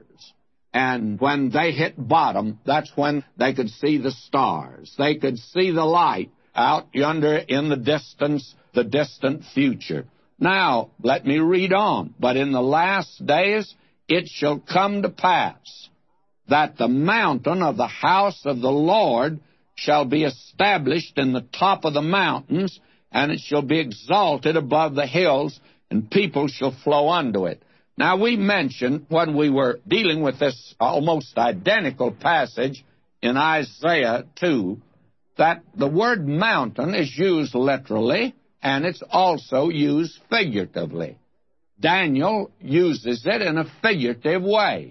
And when they hit bottom, that's when they could see the stars. They could see the light out yonder in the distance, the distant future. Now, let me read on. But in the last days it shall come to pass that the mountain of the house of the Lord shall be established in the top of the mountains, and it shall be exalted above the hills, and people shall flow unto it. Now, we mentioned when we were dealing with this almost identical passage in Isaiah 2 that the word mountain is used literally, and it's also used figuratively. Daniel uses it in a figurative way,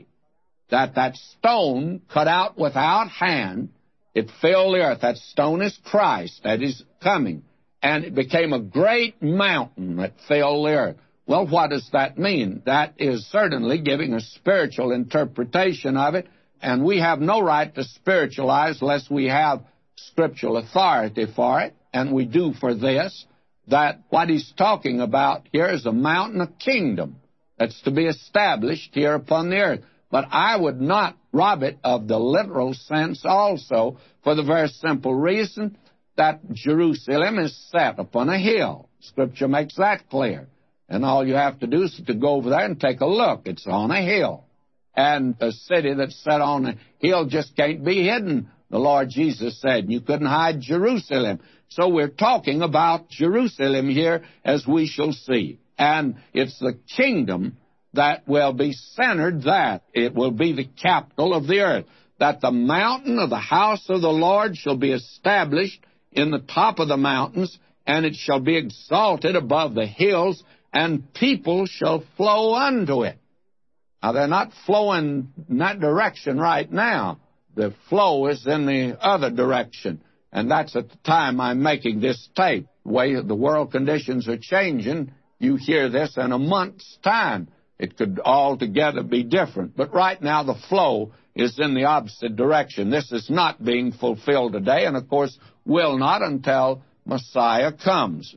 that stone cut out without hand, it filled the earth. That stone is Christ, that is coming. And it became a great mountain that filled the earth. Well, what does that mean? That is certainly giving a spiritual interpretation of it, and we have no right to spiritualize unless we have scriptural authority for it, and we do for this, that what he's talking about here is a mountain of kingdom that's to be established here upon the earth. But I would not rob it of the literal sense also, for the very simple reason that Jerusalem is set upon a hill. Scripture makes that clear. And all you have to do is to go over there and take a look. It's on a hill. And a city that's set on a hill just can't be hidden the Lord Jesus said. You couldn't hide Jerusalem. So we're talking about Jerusalem here, as we shall see. And it's the kingdom that will be centered there. It will be the capital of the earth. That the mountain of the house of the Lord shall be established in the top of the mountains, and it shall be exalted above the hills, and people shall flow unto it. Now, they're not flowing in that direction right now. The flow is in the other direction, and that's at the time I'm making this tape. The way the world conditions are changing, you hear this in a month's time. It could altogether be different. But right now, the flow is in the opposite direction. This is not being fulfilled today, and of course will not until Messiah comes.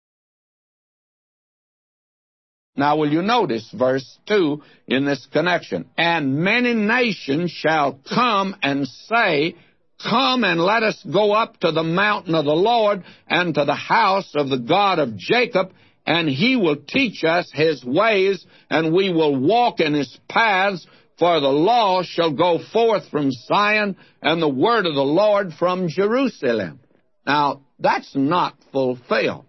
Now, will you notice verse 2 in this connection? And many nations shall come and say, Come and let us go up to the mountain of the Lord and to the house of the God of Jacob, and he will teach us his ways, and we will walk in his paths. For the law shall go forth from Zion, and the word of the Lord from Jerusalem. Now, that's not fulfilled.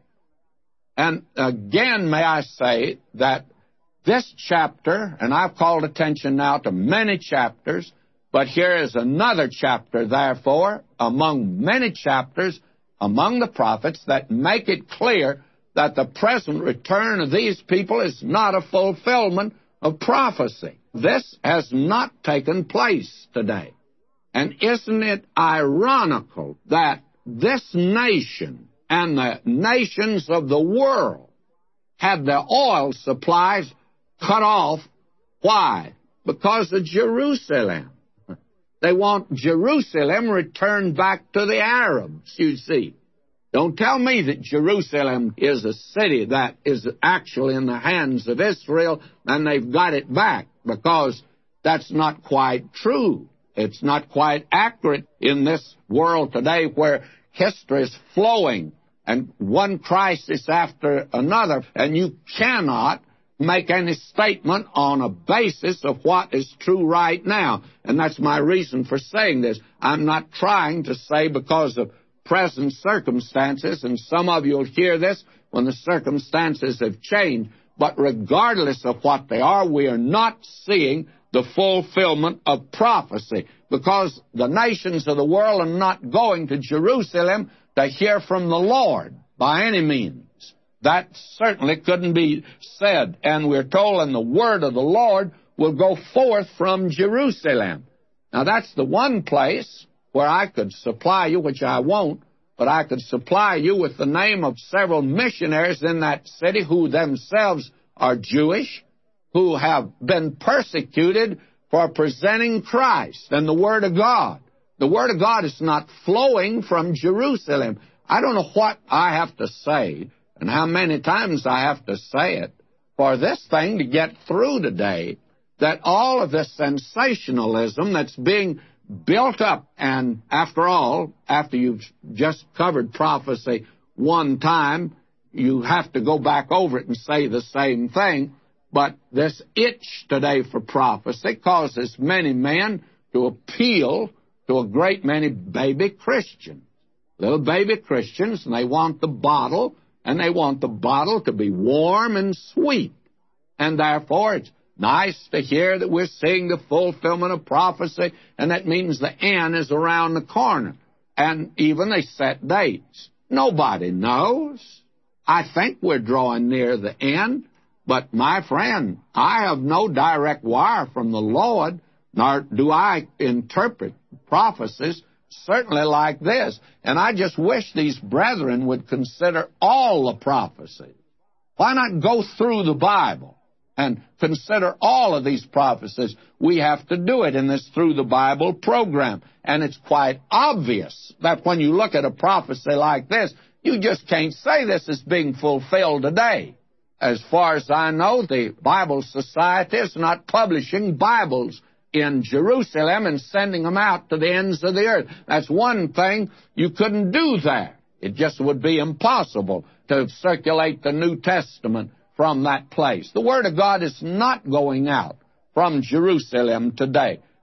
And again, may I say that this chapter, and I've called attention now to many chapters, but here is another chapter, therefore, among many chapters, among the prophets, that make it clear that the present return of these people is not a fulfillment of prophecy. This has not taken place today. And isn't it ironical that this nation and the nations of the world had their oil supplies cut off? Why? Because of Jerusalem. They want Jerusalem returned back to the Arabs, you see. Don't tell me that Jerusalem is a city that is actually in the hands of Israel and they've got it back, because that's not quite true. It's not quite accurate in this world today where history is flowing and one crisis after another, and you cannot make any statement on a basis of what is true right now. And that's my reason for saying this. I'm not trying to say because of present circumstances, and some of you will hear this when the circumstances have changed, but regardless of what they are, we are not seeing the fulfillment of prophecy, because the nations of the world are not going to Jerusalem to hear from the Lord by any means. That certainly couldn't be said, and we're told, and the word of the Lord will go forth from Jerusalem. Now, that's the one place where I could supply you, which I won't, but I could supply you with the name of several missionaries in that city who themselves are Jewish, who have been persecuted for presenting Christ and the Word of God. The Word of God is not flowing from Jerusalem. I don't know what I have to say and how many times I have to say it for this thing to get through today, that all of this sensationalism that's being built up, and after all, after you've just covered prophecy one time, you have to go back over it and say the same thing. But this itch today for prophecy causes many men to appeal to a great many baby Christians, little baby Christians, and they want the bottle, and they want the bottle to be warm and sweet. And therefore, it's nice to hear that we're seeing the fulfillment of prophecy, and that means the end is around the corner. And even they set dates. Nobody knows. I think we're drawing near the end, but my friend, I have no direct wire from the Lord, nor do I interpret prophecies certainly like this. And I just wish these brethren would consider all the prophecies. Why not go through the Bible and consider all of these prophecies? We have to do it in this Through the Bible program. And it's quite obvious that when you look at a prophecy like this, you just can't say this is being fulfilled today. As far as I know, the Bible Society is not publishing Bibles in Jerusalem and sending them out to the ends of the earth. That's one thing you couldn't do there. It just would be impossible to circulate the New Testament from that place. The Word of God is not going out from Jerusalem today.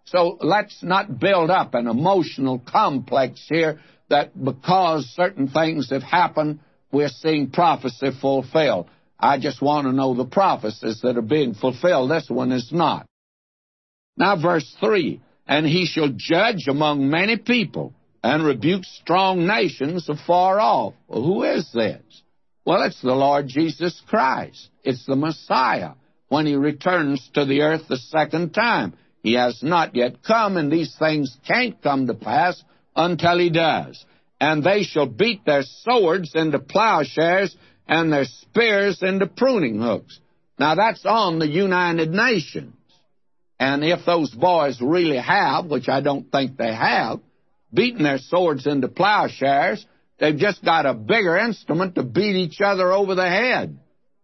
So let's not build up an emotional complex here that because certain things have happened, we're seeing prophecy fulfilled. I just want to know the prophecies that are being fulfilled. This one is not. Now, verse 3, and he shall judge among many people and rebuke strong nations afar off. Well, who is this? Well, it's the Lord Jesus Christ. It's the Messiah when he returns to the earth the second time. He has not yet come, and these things can't come to pass until he does. And they shall beat their swords into plowshares and their spears into pruning hooks. Now, that's on the United Nations. And if those boys really have, which I don't think they have, beaten their swords into plowshares, they've just got a bigger instrument to beat each other over the head.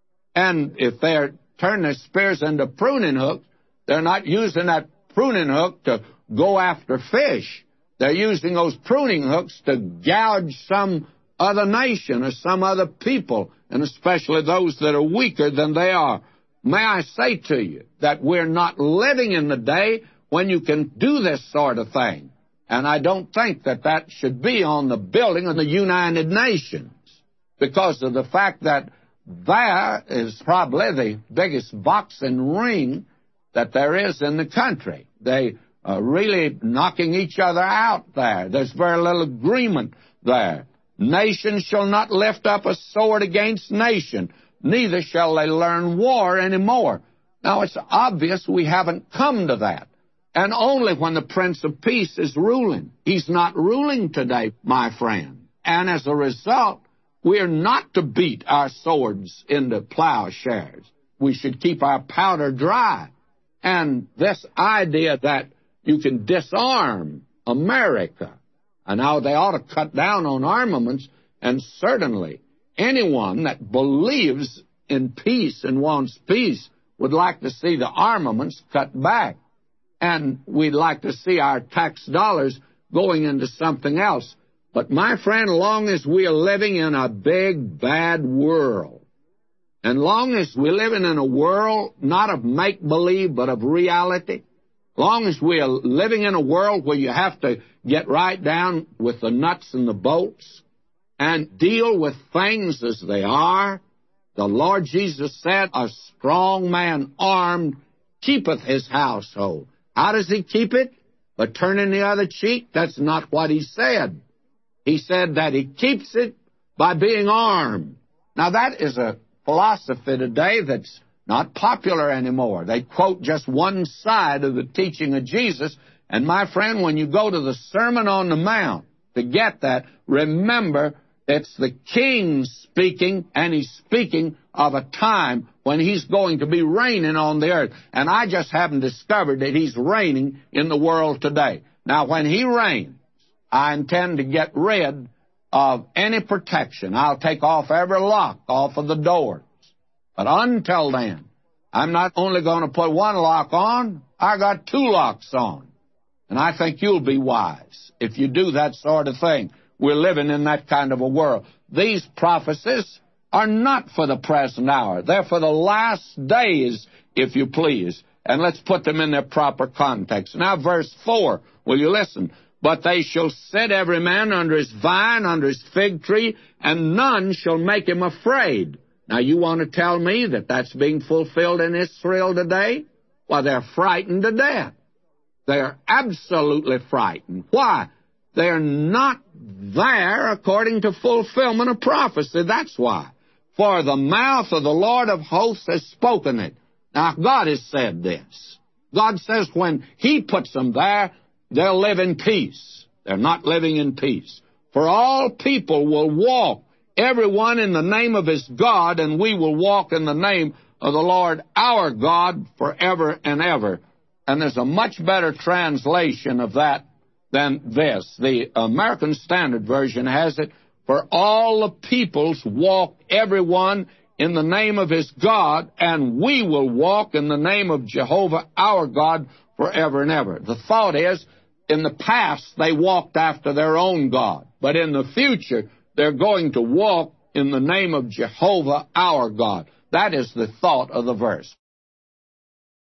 And if they turn their spears into pruning hooks, they're not using that pruning hook to go after fish. They're using those pruning hooks to gouge some other nation or some other people, and especially those that are weaker than they are. May I say to you that we're not living in the day when you can do this sort of thing. And I don't think that that should be on the building of the United Nations because of the fact that there is probably the biggest boxing ring that there is in the country. They are really knocking each other out there. There's very little agreement there. Nation shall not lift up a sword against nation, neither shall they learn war anymore. Now, it's obvious we haven't come to that. And only when the Prince of Peace is ruling. He's not ruling today, my friend. And as a result, we're not to beat our swords into plowshares. We should keep our powder dry. And this idea that you can disarm America, and now they ought to cut down on armaments, and certainly anyone that believes in peace and wants peace would like to see the armaments cut back. And we'd like to see our tax dollars going into something else. But, my friend, long as we are living in a big, bad world, and long as we're living in a world not of make-believe but of reality, long as we are living in a world where you have to get right down with the nuts and the bolts and deal with things as they are, the Lord Jesus said, a strong man armed keepeth his household. How does he keep it? By turning the other cheek? That's not what he said. He said that he keeps it by being armed. Now, that is a philosophy today that's not popular anymore. They quote just one side of the teaching of Jesus. And, my friend, when you go to the Sermon on the Mount to get that, remember it's the King speaking, and he's speaking of a time when he's going to be reigning on the earth. And I just haven't discovered that he's reigning in the world today. Now, when he reigns, I intend to get rid of any protection. I'll take off every lock off of the doors. But until then, I'm not only going to put one lock on, I got two locks on. And I think you'll be wise if you do that sort of thing. We're living in that kind of a world. These prophecies are not for the present hour. They're for the last days, if you please. And let's put them in their proper context. Now, verse 4, will you listen? But they shall sit every man under his vine, under his fig tree, and none shall make him afraid. Now, you want to tell me that that's being fulfilled in Israel today? Well, they're frightened to death. They're absolutely frightened. Why? They're not there according to fulfillment of prophecy. That's why. For the mouth of the Lord of hosts has spoken it. Now, God has said this. God says when he puts them there, they'll live in peace. They're not living in peace. For all people will walk, everyone in the name of his God, and we will walk in the name of the Lord our God forever and ever. And there's a much better translation of that than this. The American Standard Version has it, for all the peoples walk everyone in the name of his God, and we will walk in the name of Jehovah our God forever and ever. The thought is, in the past, they walked after their own God, but in the future, they're going to walk in the name of Jehovah our God. That is the thought of the verse.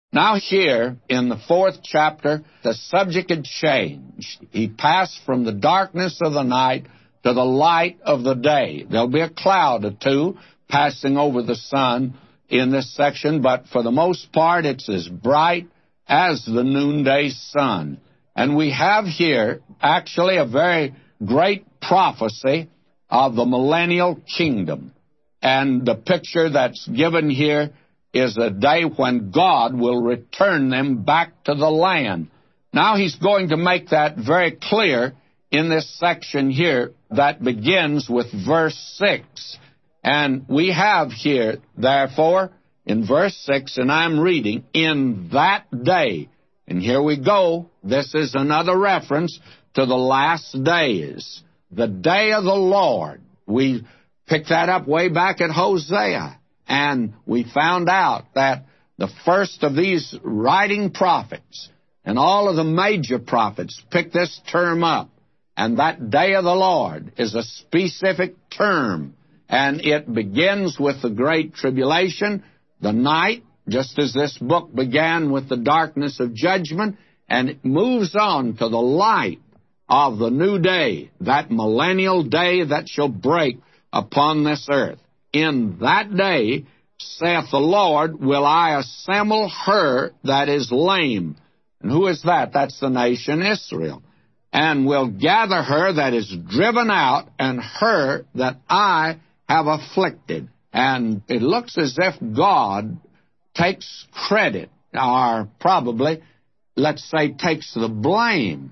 Now here, in the 4th chapter, the subject had changed. He passed from the darkness of the night to the light of the day. There'll be a cloud or two passing over the sun in this section, but for the most part, it's as bright as the noonday sun. And we have here actually a very great prophecy of the millennial kingdom. And the picture that's given here is a day when God will return them back to the land. Now he's going to make that very clear in this section here that begins with verse 6. And we have here, therefore, in verse 6, and I'm reading, in that day. And here we go. This is another reference to the last days. The day of the Lord. We picked that up way back at Hosea. And we found out that the first of these writing prophets and all of the major prophets picked this term up. And that day of the Lord is a specific term. And it begins with the Great Tribulation, the night, just as this book began with the darkness of judgment, and it moves on to the light of the new day, that millennial day that shall break upon this earth. In that day, saith the Lord, will I assemble her that is lame. And who is that? That's the nation Israel. And will gather her that is driven out, and her that I have afflicted. And it looks as if God takes credit, or probably, let's say, takes the blame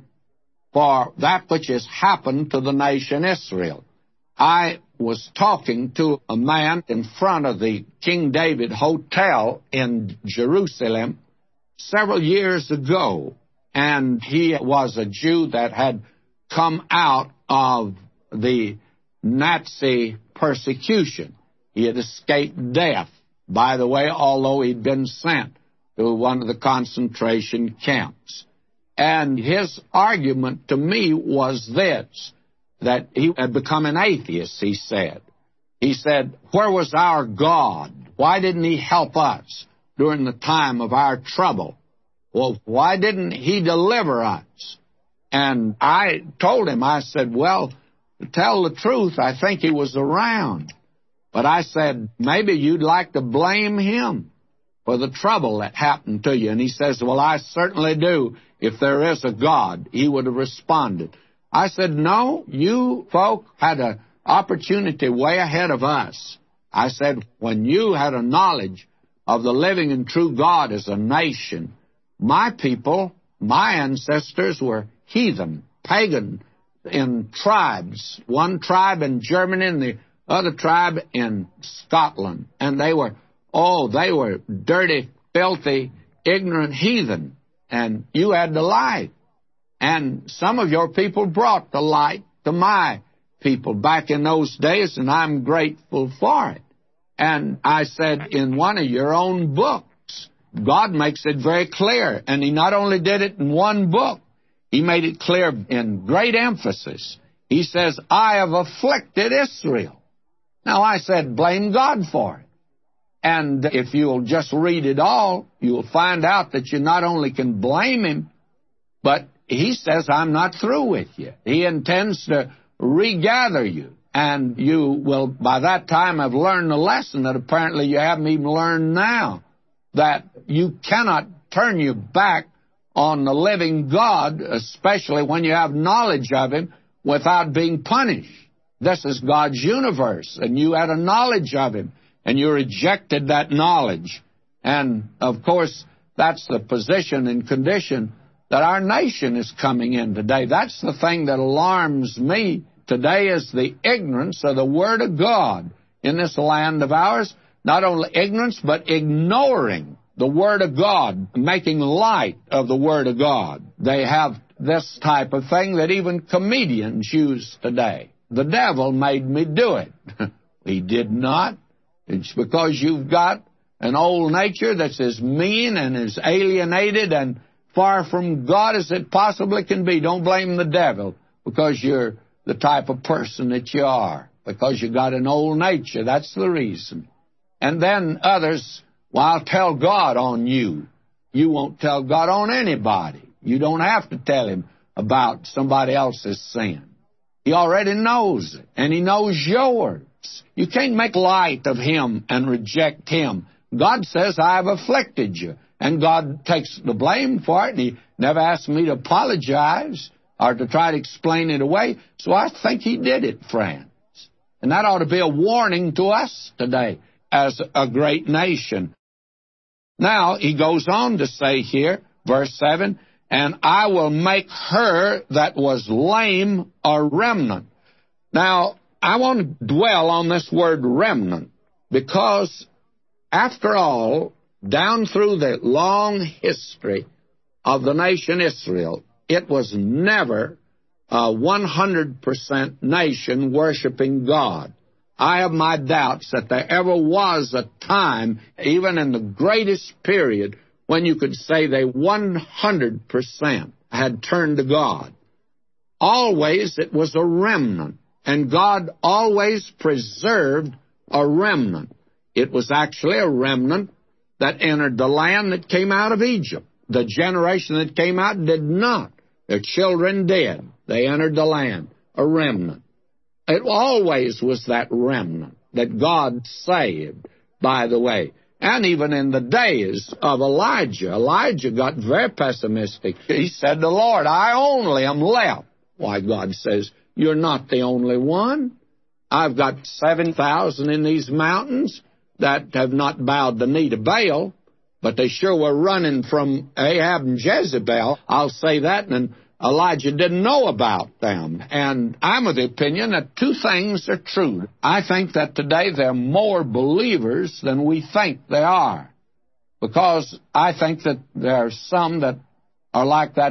for that which has happened to the nation Israel. I was talking to a man in front of the King David Hotel in Jerusalem several years ago, and he was a Jew that had come out of the Nazi persecution. He had escaped death, by the way, although he'd been sent to one of the concentration camps. And his argument to me was this, that he had become an atheist, he said. He said, where was our God? Why didn't he help us during the time of our trouble? Well, why didn't he deliver us? And I told him, I said, well, to tell the truth, I think he was around. But I said, maybe you'd like to blame him for the trouble that happened to you. And he says, well, I certainly do. If there is a God, he would have responded. I said, no, you folk had an opportunity way ahead of us. I said, when you had a knowledge of the living and true God as a nation, my people, my ancestors were heathen, pagan, in tribes. One tribe in Germany and the other tribe in Scotland. And they were dirty, filthy, ignorant heathen. And you had the light. And some of your people brought the light to my people back in those days, and I'm grateful for it. And I said, in one of your own books, God makes it very clear. And he not only did it in one book, he made it clear in great emphasis. He says, I have afflicted Israel. Now, I said, blame God for it. And if you'll just read it all, you'll find out that you not only can blame him, but he says, I'm not through with you. He intends to regather you. And you will, by that time, have learned the lesson that apparently you haven't even learned now, that you cannot turn your back on the living God, especially when you have knowledge of him, without being punished. This is God's universe, and you had a knowledge of him, and you rejected that knowledge. And, of course, that's the position and condition that our nation is coming in today. That's the thing that alarms me today, is the ignorance of the Word of God in this land of ours. Not only ignorance, but ignoring the Word of God, making light of the Word of God. They have this type of thing that even comedians use today. The devil made me do it. He did not. It's because you've got an old nature that's as mean and as alienated and far from God as it possibly can be. Don't blame the devil because you're the type of person that you are, because you got an old nature. That's the reason. And then others, well, I'll tell God on you. You won't tell God on anybody. You don't have to tell Him about somebody else's sin. He already knows it, and He knows yours. You can't make light of Him and reject Him. God says, I have afflicted you. And God takes the blame for it, and He never asked me to apologize or to try to explain it away. So I think He did it, friends. And that ought to be a warning to us today as a great nation. Now, He goes on to say here, verse 7, and I will make her that was lame a remnant. Now, I want to dwell on this word remnant because, after all, down through the long history of the nation Israel, it was never a 100% nation worshiping God. I have my doubts that there ever was a time, even in the greatest period, when you could say they 100% had turned to God. Always it was a remnant, and God always preserved a remnant. It was actually a remnant that entered the land that came out of Egypt. The generation that came out did not. Their children did. They entered the land, a remnant. It always was that remnant that God saved, by the way. And even in the days of Elijah, Elijah got very pessimistic. He said to the Lord, I only am left. Why, God says, you're not the only one. I've got 7,000 in these mountains that have not bowed the knee to Baal, but they sure were running from Ahab and Jezebel. I'll say that, and Elijah didn't know about them. And I'm of the opinion that two things are true. I think that today there are more believers than we think there are, because I think that there are some that are like that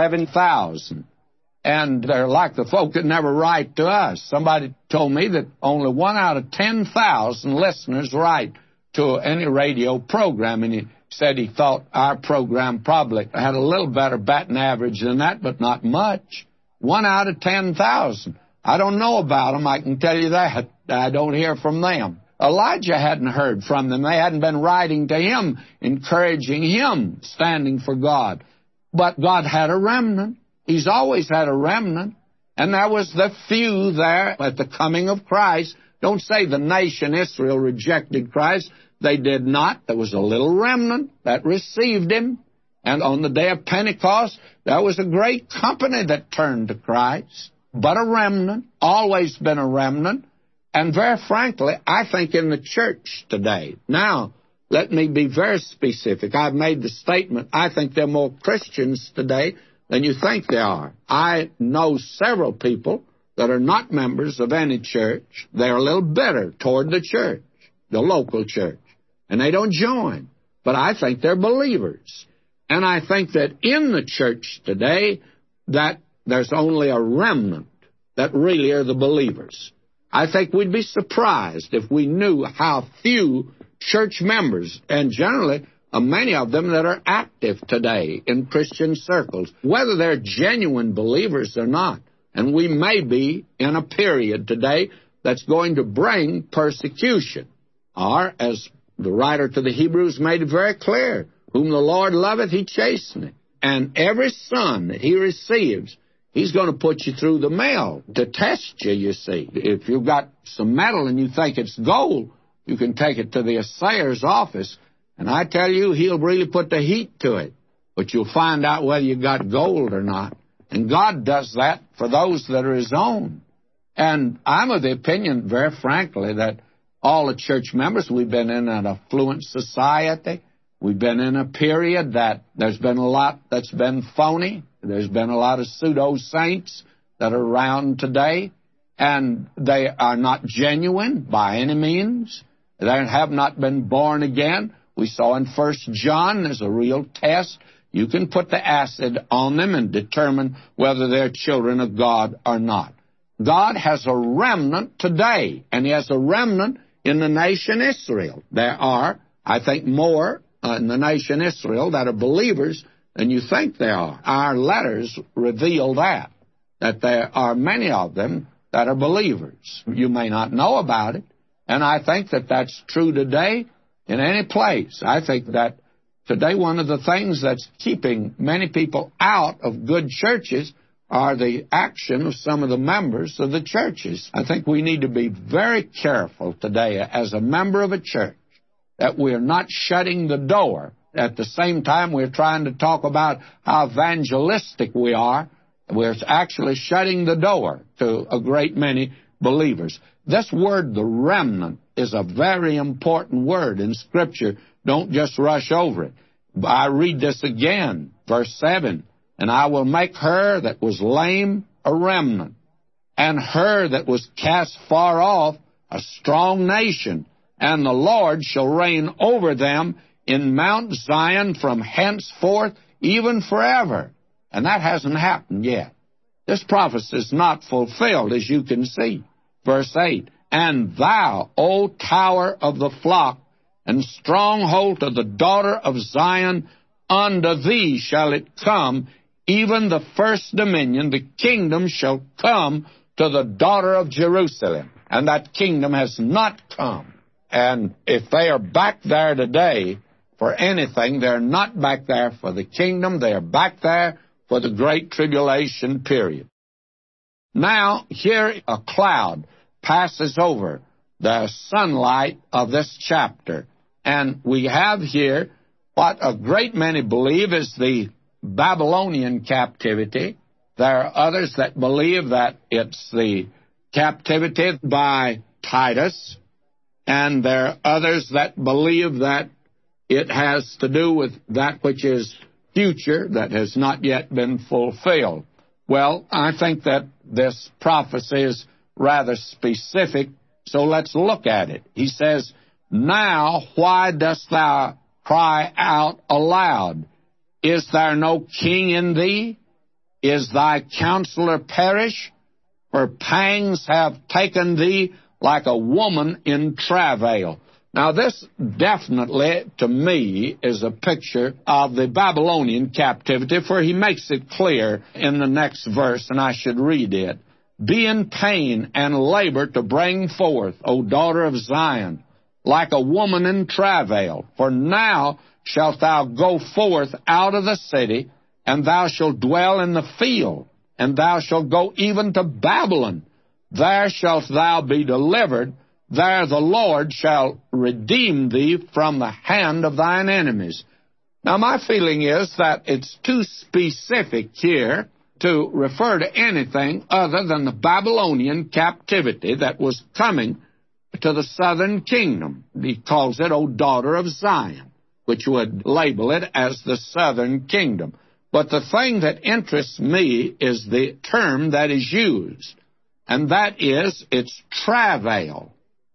7,000. And they're like the folk that never write to us. Somebody told me that only 1 out of 10,000 listeners write to any radio program, and he said he thought our program probably had a little better batting average than that, but not much. 1 out of 10,000. I don't know about them, I can tell you that. I don't hear from them. Elijah hadn't heard from them. They hadn't been writing to him, encouraging him, standing for God. But God had a remnant. He's always had a remnant, and there was the few there at the coming of Christ. Don't say the nation Israel rejected Christ. They did not. There was a little remnant that received Him, and on the day of Pentecost, there was a great company that turned to Christ, but a remnant, always been a remnant, and very frankly, I think in the church today. Now, let me be very specific. I've made the statement, I think there are more Christians today than you think there are. I know several people that are not members of any church. They're a little bitter toward the church, the local church, and they don't join. But I think they're believers. And I think that in the church today, that there's only a remnant that really are the believers. I think we'd be surprised if we knew how few church members, and generally many of them that are active today in Christian circles, whether they're genuine believers or not. And we may be in a period today that's going to bring persecution. Or, as the writer to the Hebrews made it very clear, whom the Lord loveth, He chasteneth. And every son that He receives, He's going to put you through the mail to test you, you see. If you've got some metal and you think it's gold, you can take it to the assayer's office, and I tell you, he'll really put the heat to it. But you'll find out whether you got gold or not. And God does that for those that are His own. And I'm of the opinion, very frankly, that all the church members, we've been in an affluent society. We've been in a period that there's been a lot that's been phony. There's been a lot of pseudo-saints that are around today. And they are not genuine by any means. They have not been born again. We saw in 1 John, there's a real test. You can put the acid on them and determine whether they're children of God or not. God has a remnant today, and He has a remnant in the nation Israel. There are, I think, more in the nation Israel that are believers than you think there are. Our letters reveal that there are many of them that are believers. You may not know about it, and I think that that's true today in any place. I think that Today, one of the things that's keeping many people out of good churches are the action of some of the members of the churches. I think we need to be very careful today as a member of a church that we're not shutting the door. At the same time, we're trying to talk about how evangelistic we are. We're actually shutting the door to a great many believers. This word, the remnant, is a very important word in Scripture. Don't just rush over it. I read this again, verse 7. And I will make her that was lame a remnant, and her that was cast far off a strong nation. And the Lord shall reign over them in Mount Zion from henceforth even forever. And that hasn't happened yet. This prophecy is not fulfilled, as you can see. Verse 8, And thou, O tower of the flock, and stronghold of the daughter of Zion, unto thee shall it come, even the first dominion, the kingdom shall come to the daughter of Jerusalem. And that kingdom has not come. And if they are back there today for anything, they're not back there for the kingdom. They are back there for the great tribulation period. Now, here a cloud passes over the sunlight of this chapter. And we have here what a great many believe is the Babylonian captivity. There are others that believe that it's the captivity by Titus, and there are others that believe that it has to do with that which is future, that has not yet been fulfilled. Well, I think that this prophecy is rather specific, so let's look at it. He says, Now why dost thou cry out aloud? Is there no king in thee? Is thy counselor perished? For pangs have taken thee like a woman in travail. Now, this definitely, to me, is a picture of the Babylonian captivity, for he makes it clear in the next verse, and I should read it. Be in pain and labor to bring forth, O daughter of Zion, like a woman in travail. For now shalt thou go forth out of the city, and thou shalt dwell in the field, and thou shalt go even to Babylon. There shalt thou be delivered. There the Lord shall redeem thee from the hand of thine enemies. Now, my feeling is that it's too specific here to refer to anything other than the Babylonian captivity that was coming to the southern kingdom. He calls it, O daughter of Zion, which would label it as the southern kingdom. But the thing that interests me is the term that is used, and that is its travail.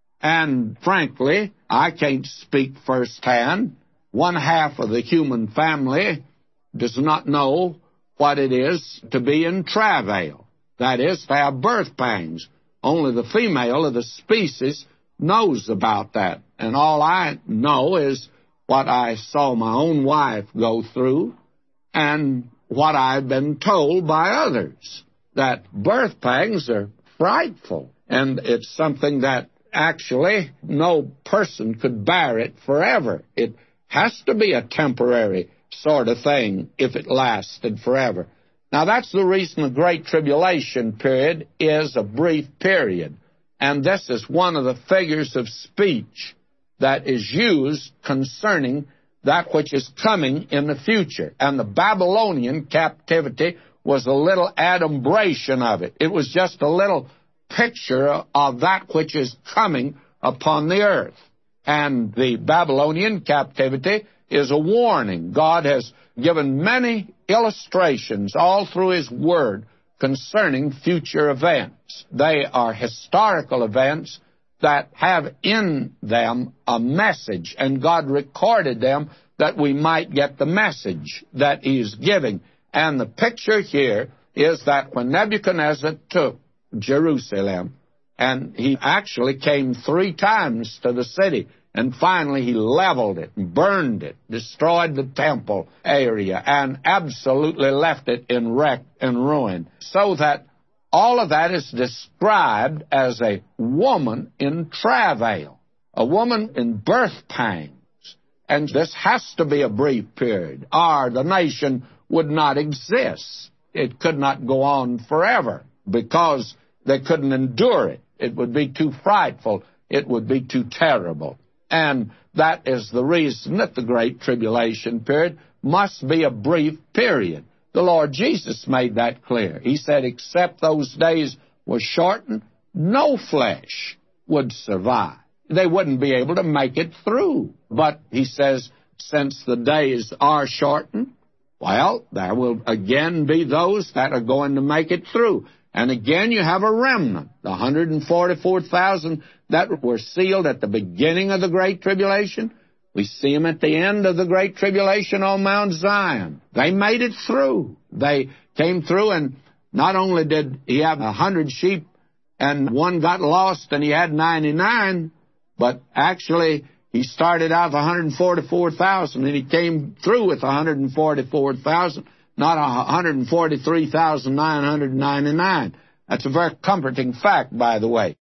And frankly, I can't speak firsthand. One half of the human family does not know what it is to be in travail. That is, to have birth pangs. Only the female of the species knows about that. And all I know is what I saw my own wife go through and what I've been told by others, that birth pangs are frightful. And it's something that actually no person could bear it forever. It has to be a temporary sort of thing if it lasted forever. Now, that's the reason the Great Tribulation period is a brief period. And this is one of the figures of speech that is used concerning that which is coming in the future. And the Babylonian captivity was a little adumbration of it. It was just a little picture of that which is coming upon the earth. And the Babylonian captivity is a warning. God has given many illustrations all through His Word concerning future events. They are historical events that have in them a message, and God recorded them that we might get the message that He's giving. And the picture here is that when Nebuchadnezzar took Jerusalem, and he actually came 3 times to the city, and finally he leveled it, burned it, destroyed the temple area, and absolutely left it in wreck and ruin. So that all of that is described as a woman in travail, a woman in birth pangs. And this has to be a brief period, or the nation would not exist. It could not go on forever because they couldn't endure it. It would be too frightful. It would be too terrible. And that is the reason that the Great Tribulation period must be a brief period. The Lord Jesus made that clear. He said, except those days were shortened, no flesh would survive. They wouldn't be able to make it through. But he says, since the days are shortened, well, there will again be those that are going to make it through. And again, you have a remnant, the 144,000 that were sealed at the beginning of the Great Tribulation. We see them at the end of the Great Tribulation on Mount Zion. They made it through. They came through, and not only did he have 100 sheep and one got lost and he had 99, but actually he started out with 144,000 and he came through with 144,000, not 143,999. That's a very comforting fact, by the way.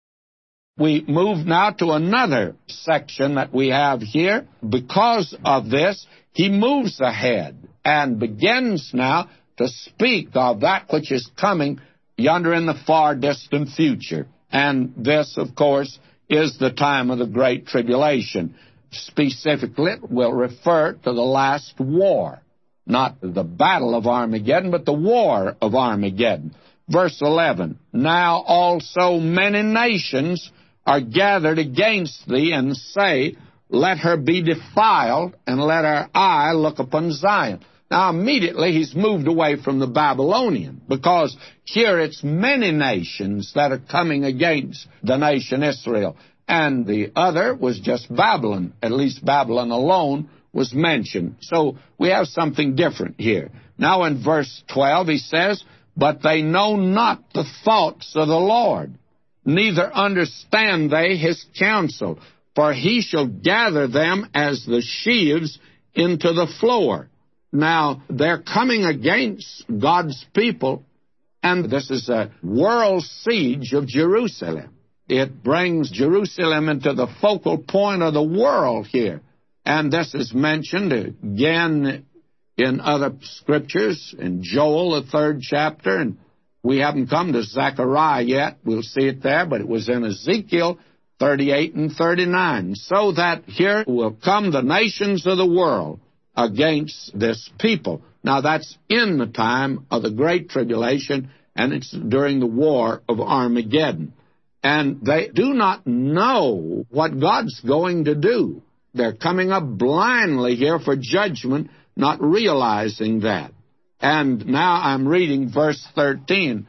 We move now to another section that we have here. Because of this, he moves ahead and begins now to speak of that which is coming yonder in the far distant future. And this, of course, is the time of the Great Tribulation. Specifically, it will refer to the last war. Not the battle of Armageddon, but the war of Armageddon. Verse 11, now also many nations are gathered against thee, and say, let her be defiled, and let our eye look upon Zion. Now, immediately he's moved away from the Babylonian, because here it's many nations that are coming against the nation Israel. And the other was just Babylon. At least Babylon alone was mentioned. So we have something different here. Now in verse 12 he says, but they know not the thoughts of the Lord, neither understand they his counsel, for he shall gather them as the sheaves into the floor. Now, they're coming against God's people, and this is a world siege of Jerusalem. It brings Jerusalem into the focal point of the world here. And this is mentioned again in other scriptures, in Joel, the 3rd chapter, and we haven't come to Zechariah yet. We'll see it there, but it was in Ezekiel 38 and 39. So that here will come the nations of the world against this people. Now, that's in the time of the Great Tribulation, and it's during the war of Armageddon. And they do not know what God's going to do. They're coming up blindly here for judgment, not realizing that. And now I'm reading verse 13.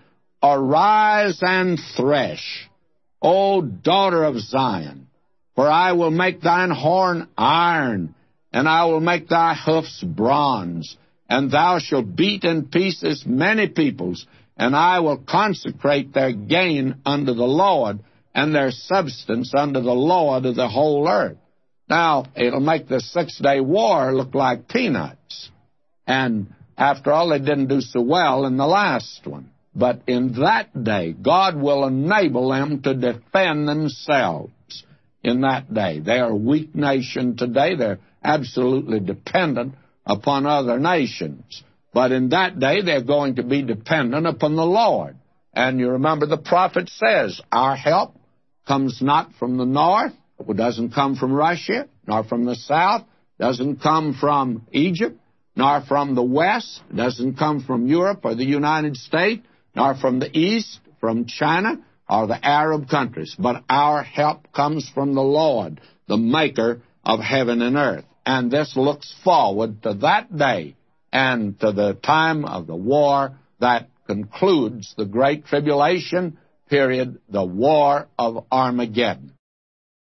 Arise and thresh, O daughter of Zion, for I will make thine horn iron, and I will make thy hoofs bronze, and thou shalt beat in pieces many peoples, and I will consecrate their gain unto the Lord, and their substance unto the Lord of the whole earth. Now, it'll make the 6-day war look like peanuts. And after all, they didn't do so well in the last one. But in that day, God will enable them to defend themselves in that day. They are a weak nation today. They're absolutely dependent upon other nations. But in that day, they're going to be dependent upon the Lord. And you remember the prophet says, our help comes not from the north, it doesn't come from Russia, nor from the south, doesn't come from Egypt, nor from the west, doesn't come from Europe or the United States, nor from the east, from China, or the Arab countries. But our help comes from the Lord, the maker of heaven and earth. And this looks forward to that day and to the time of the war that concludes the Great Tribulation period, the War of Armageddon.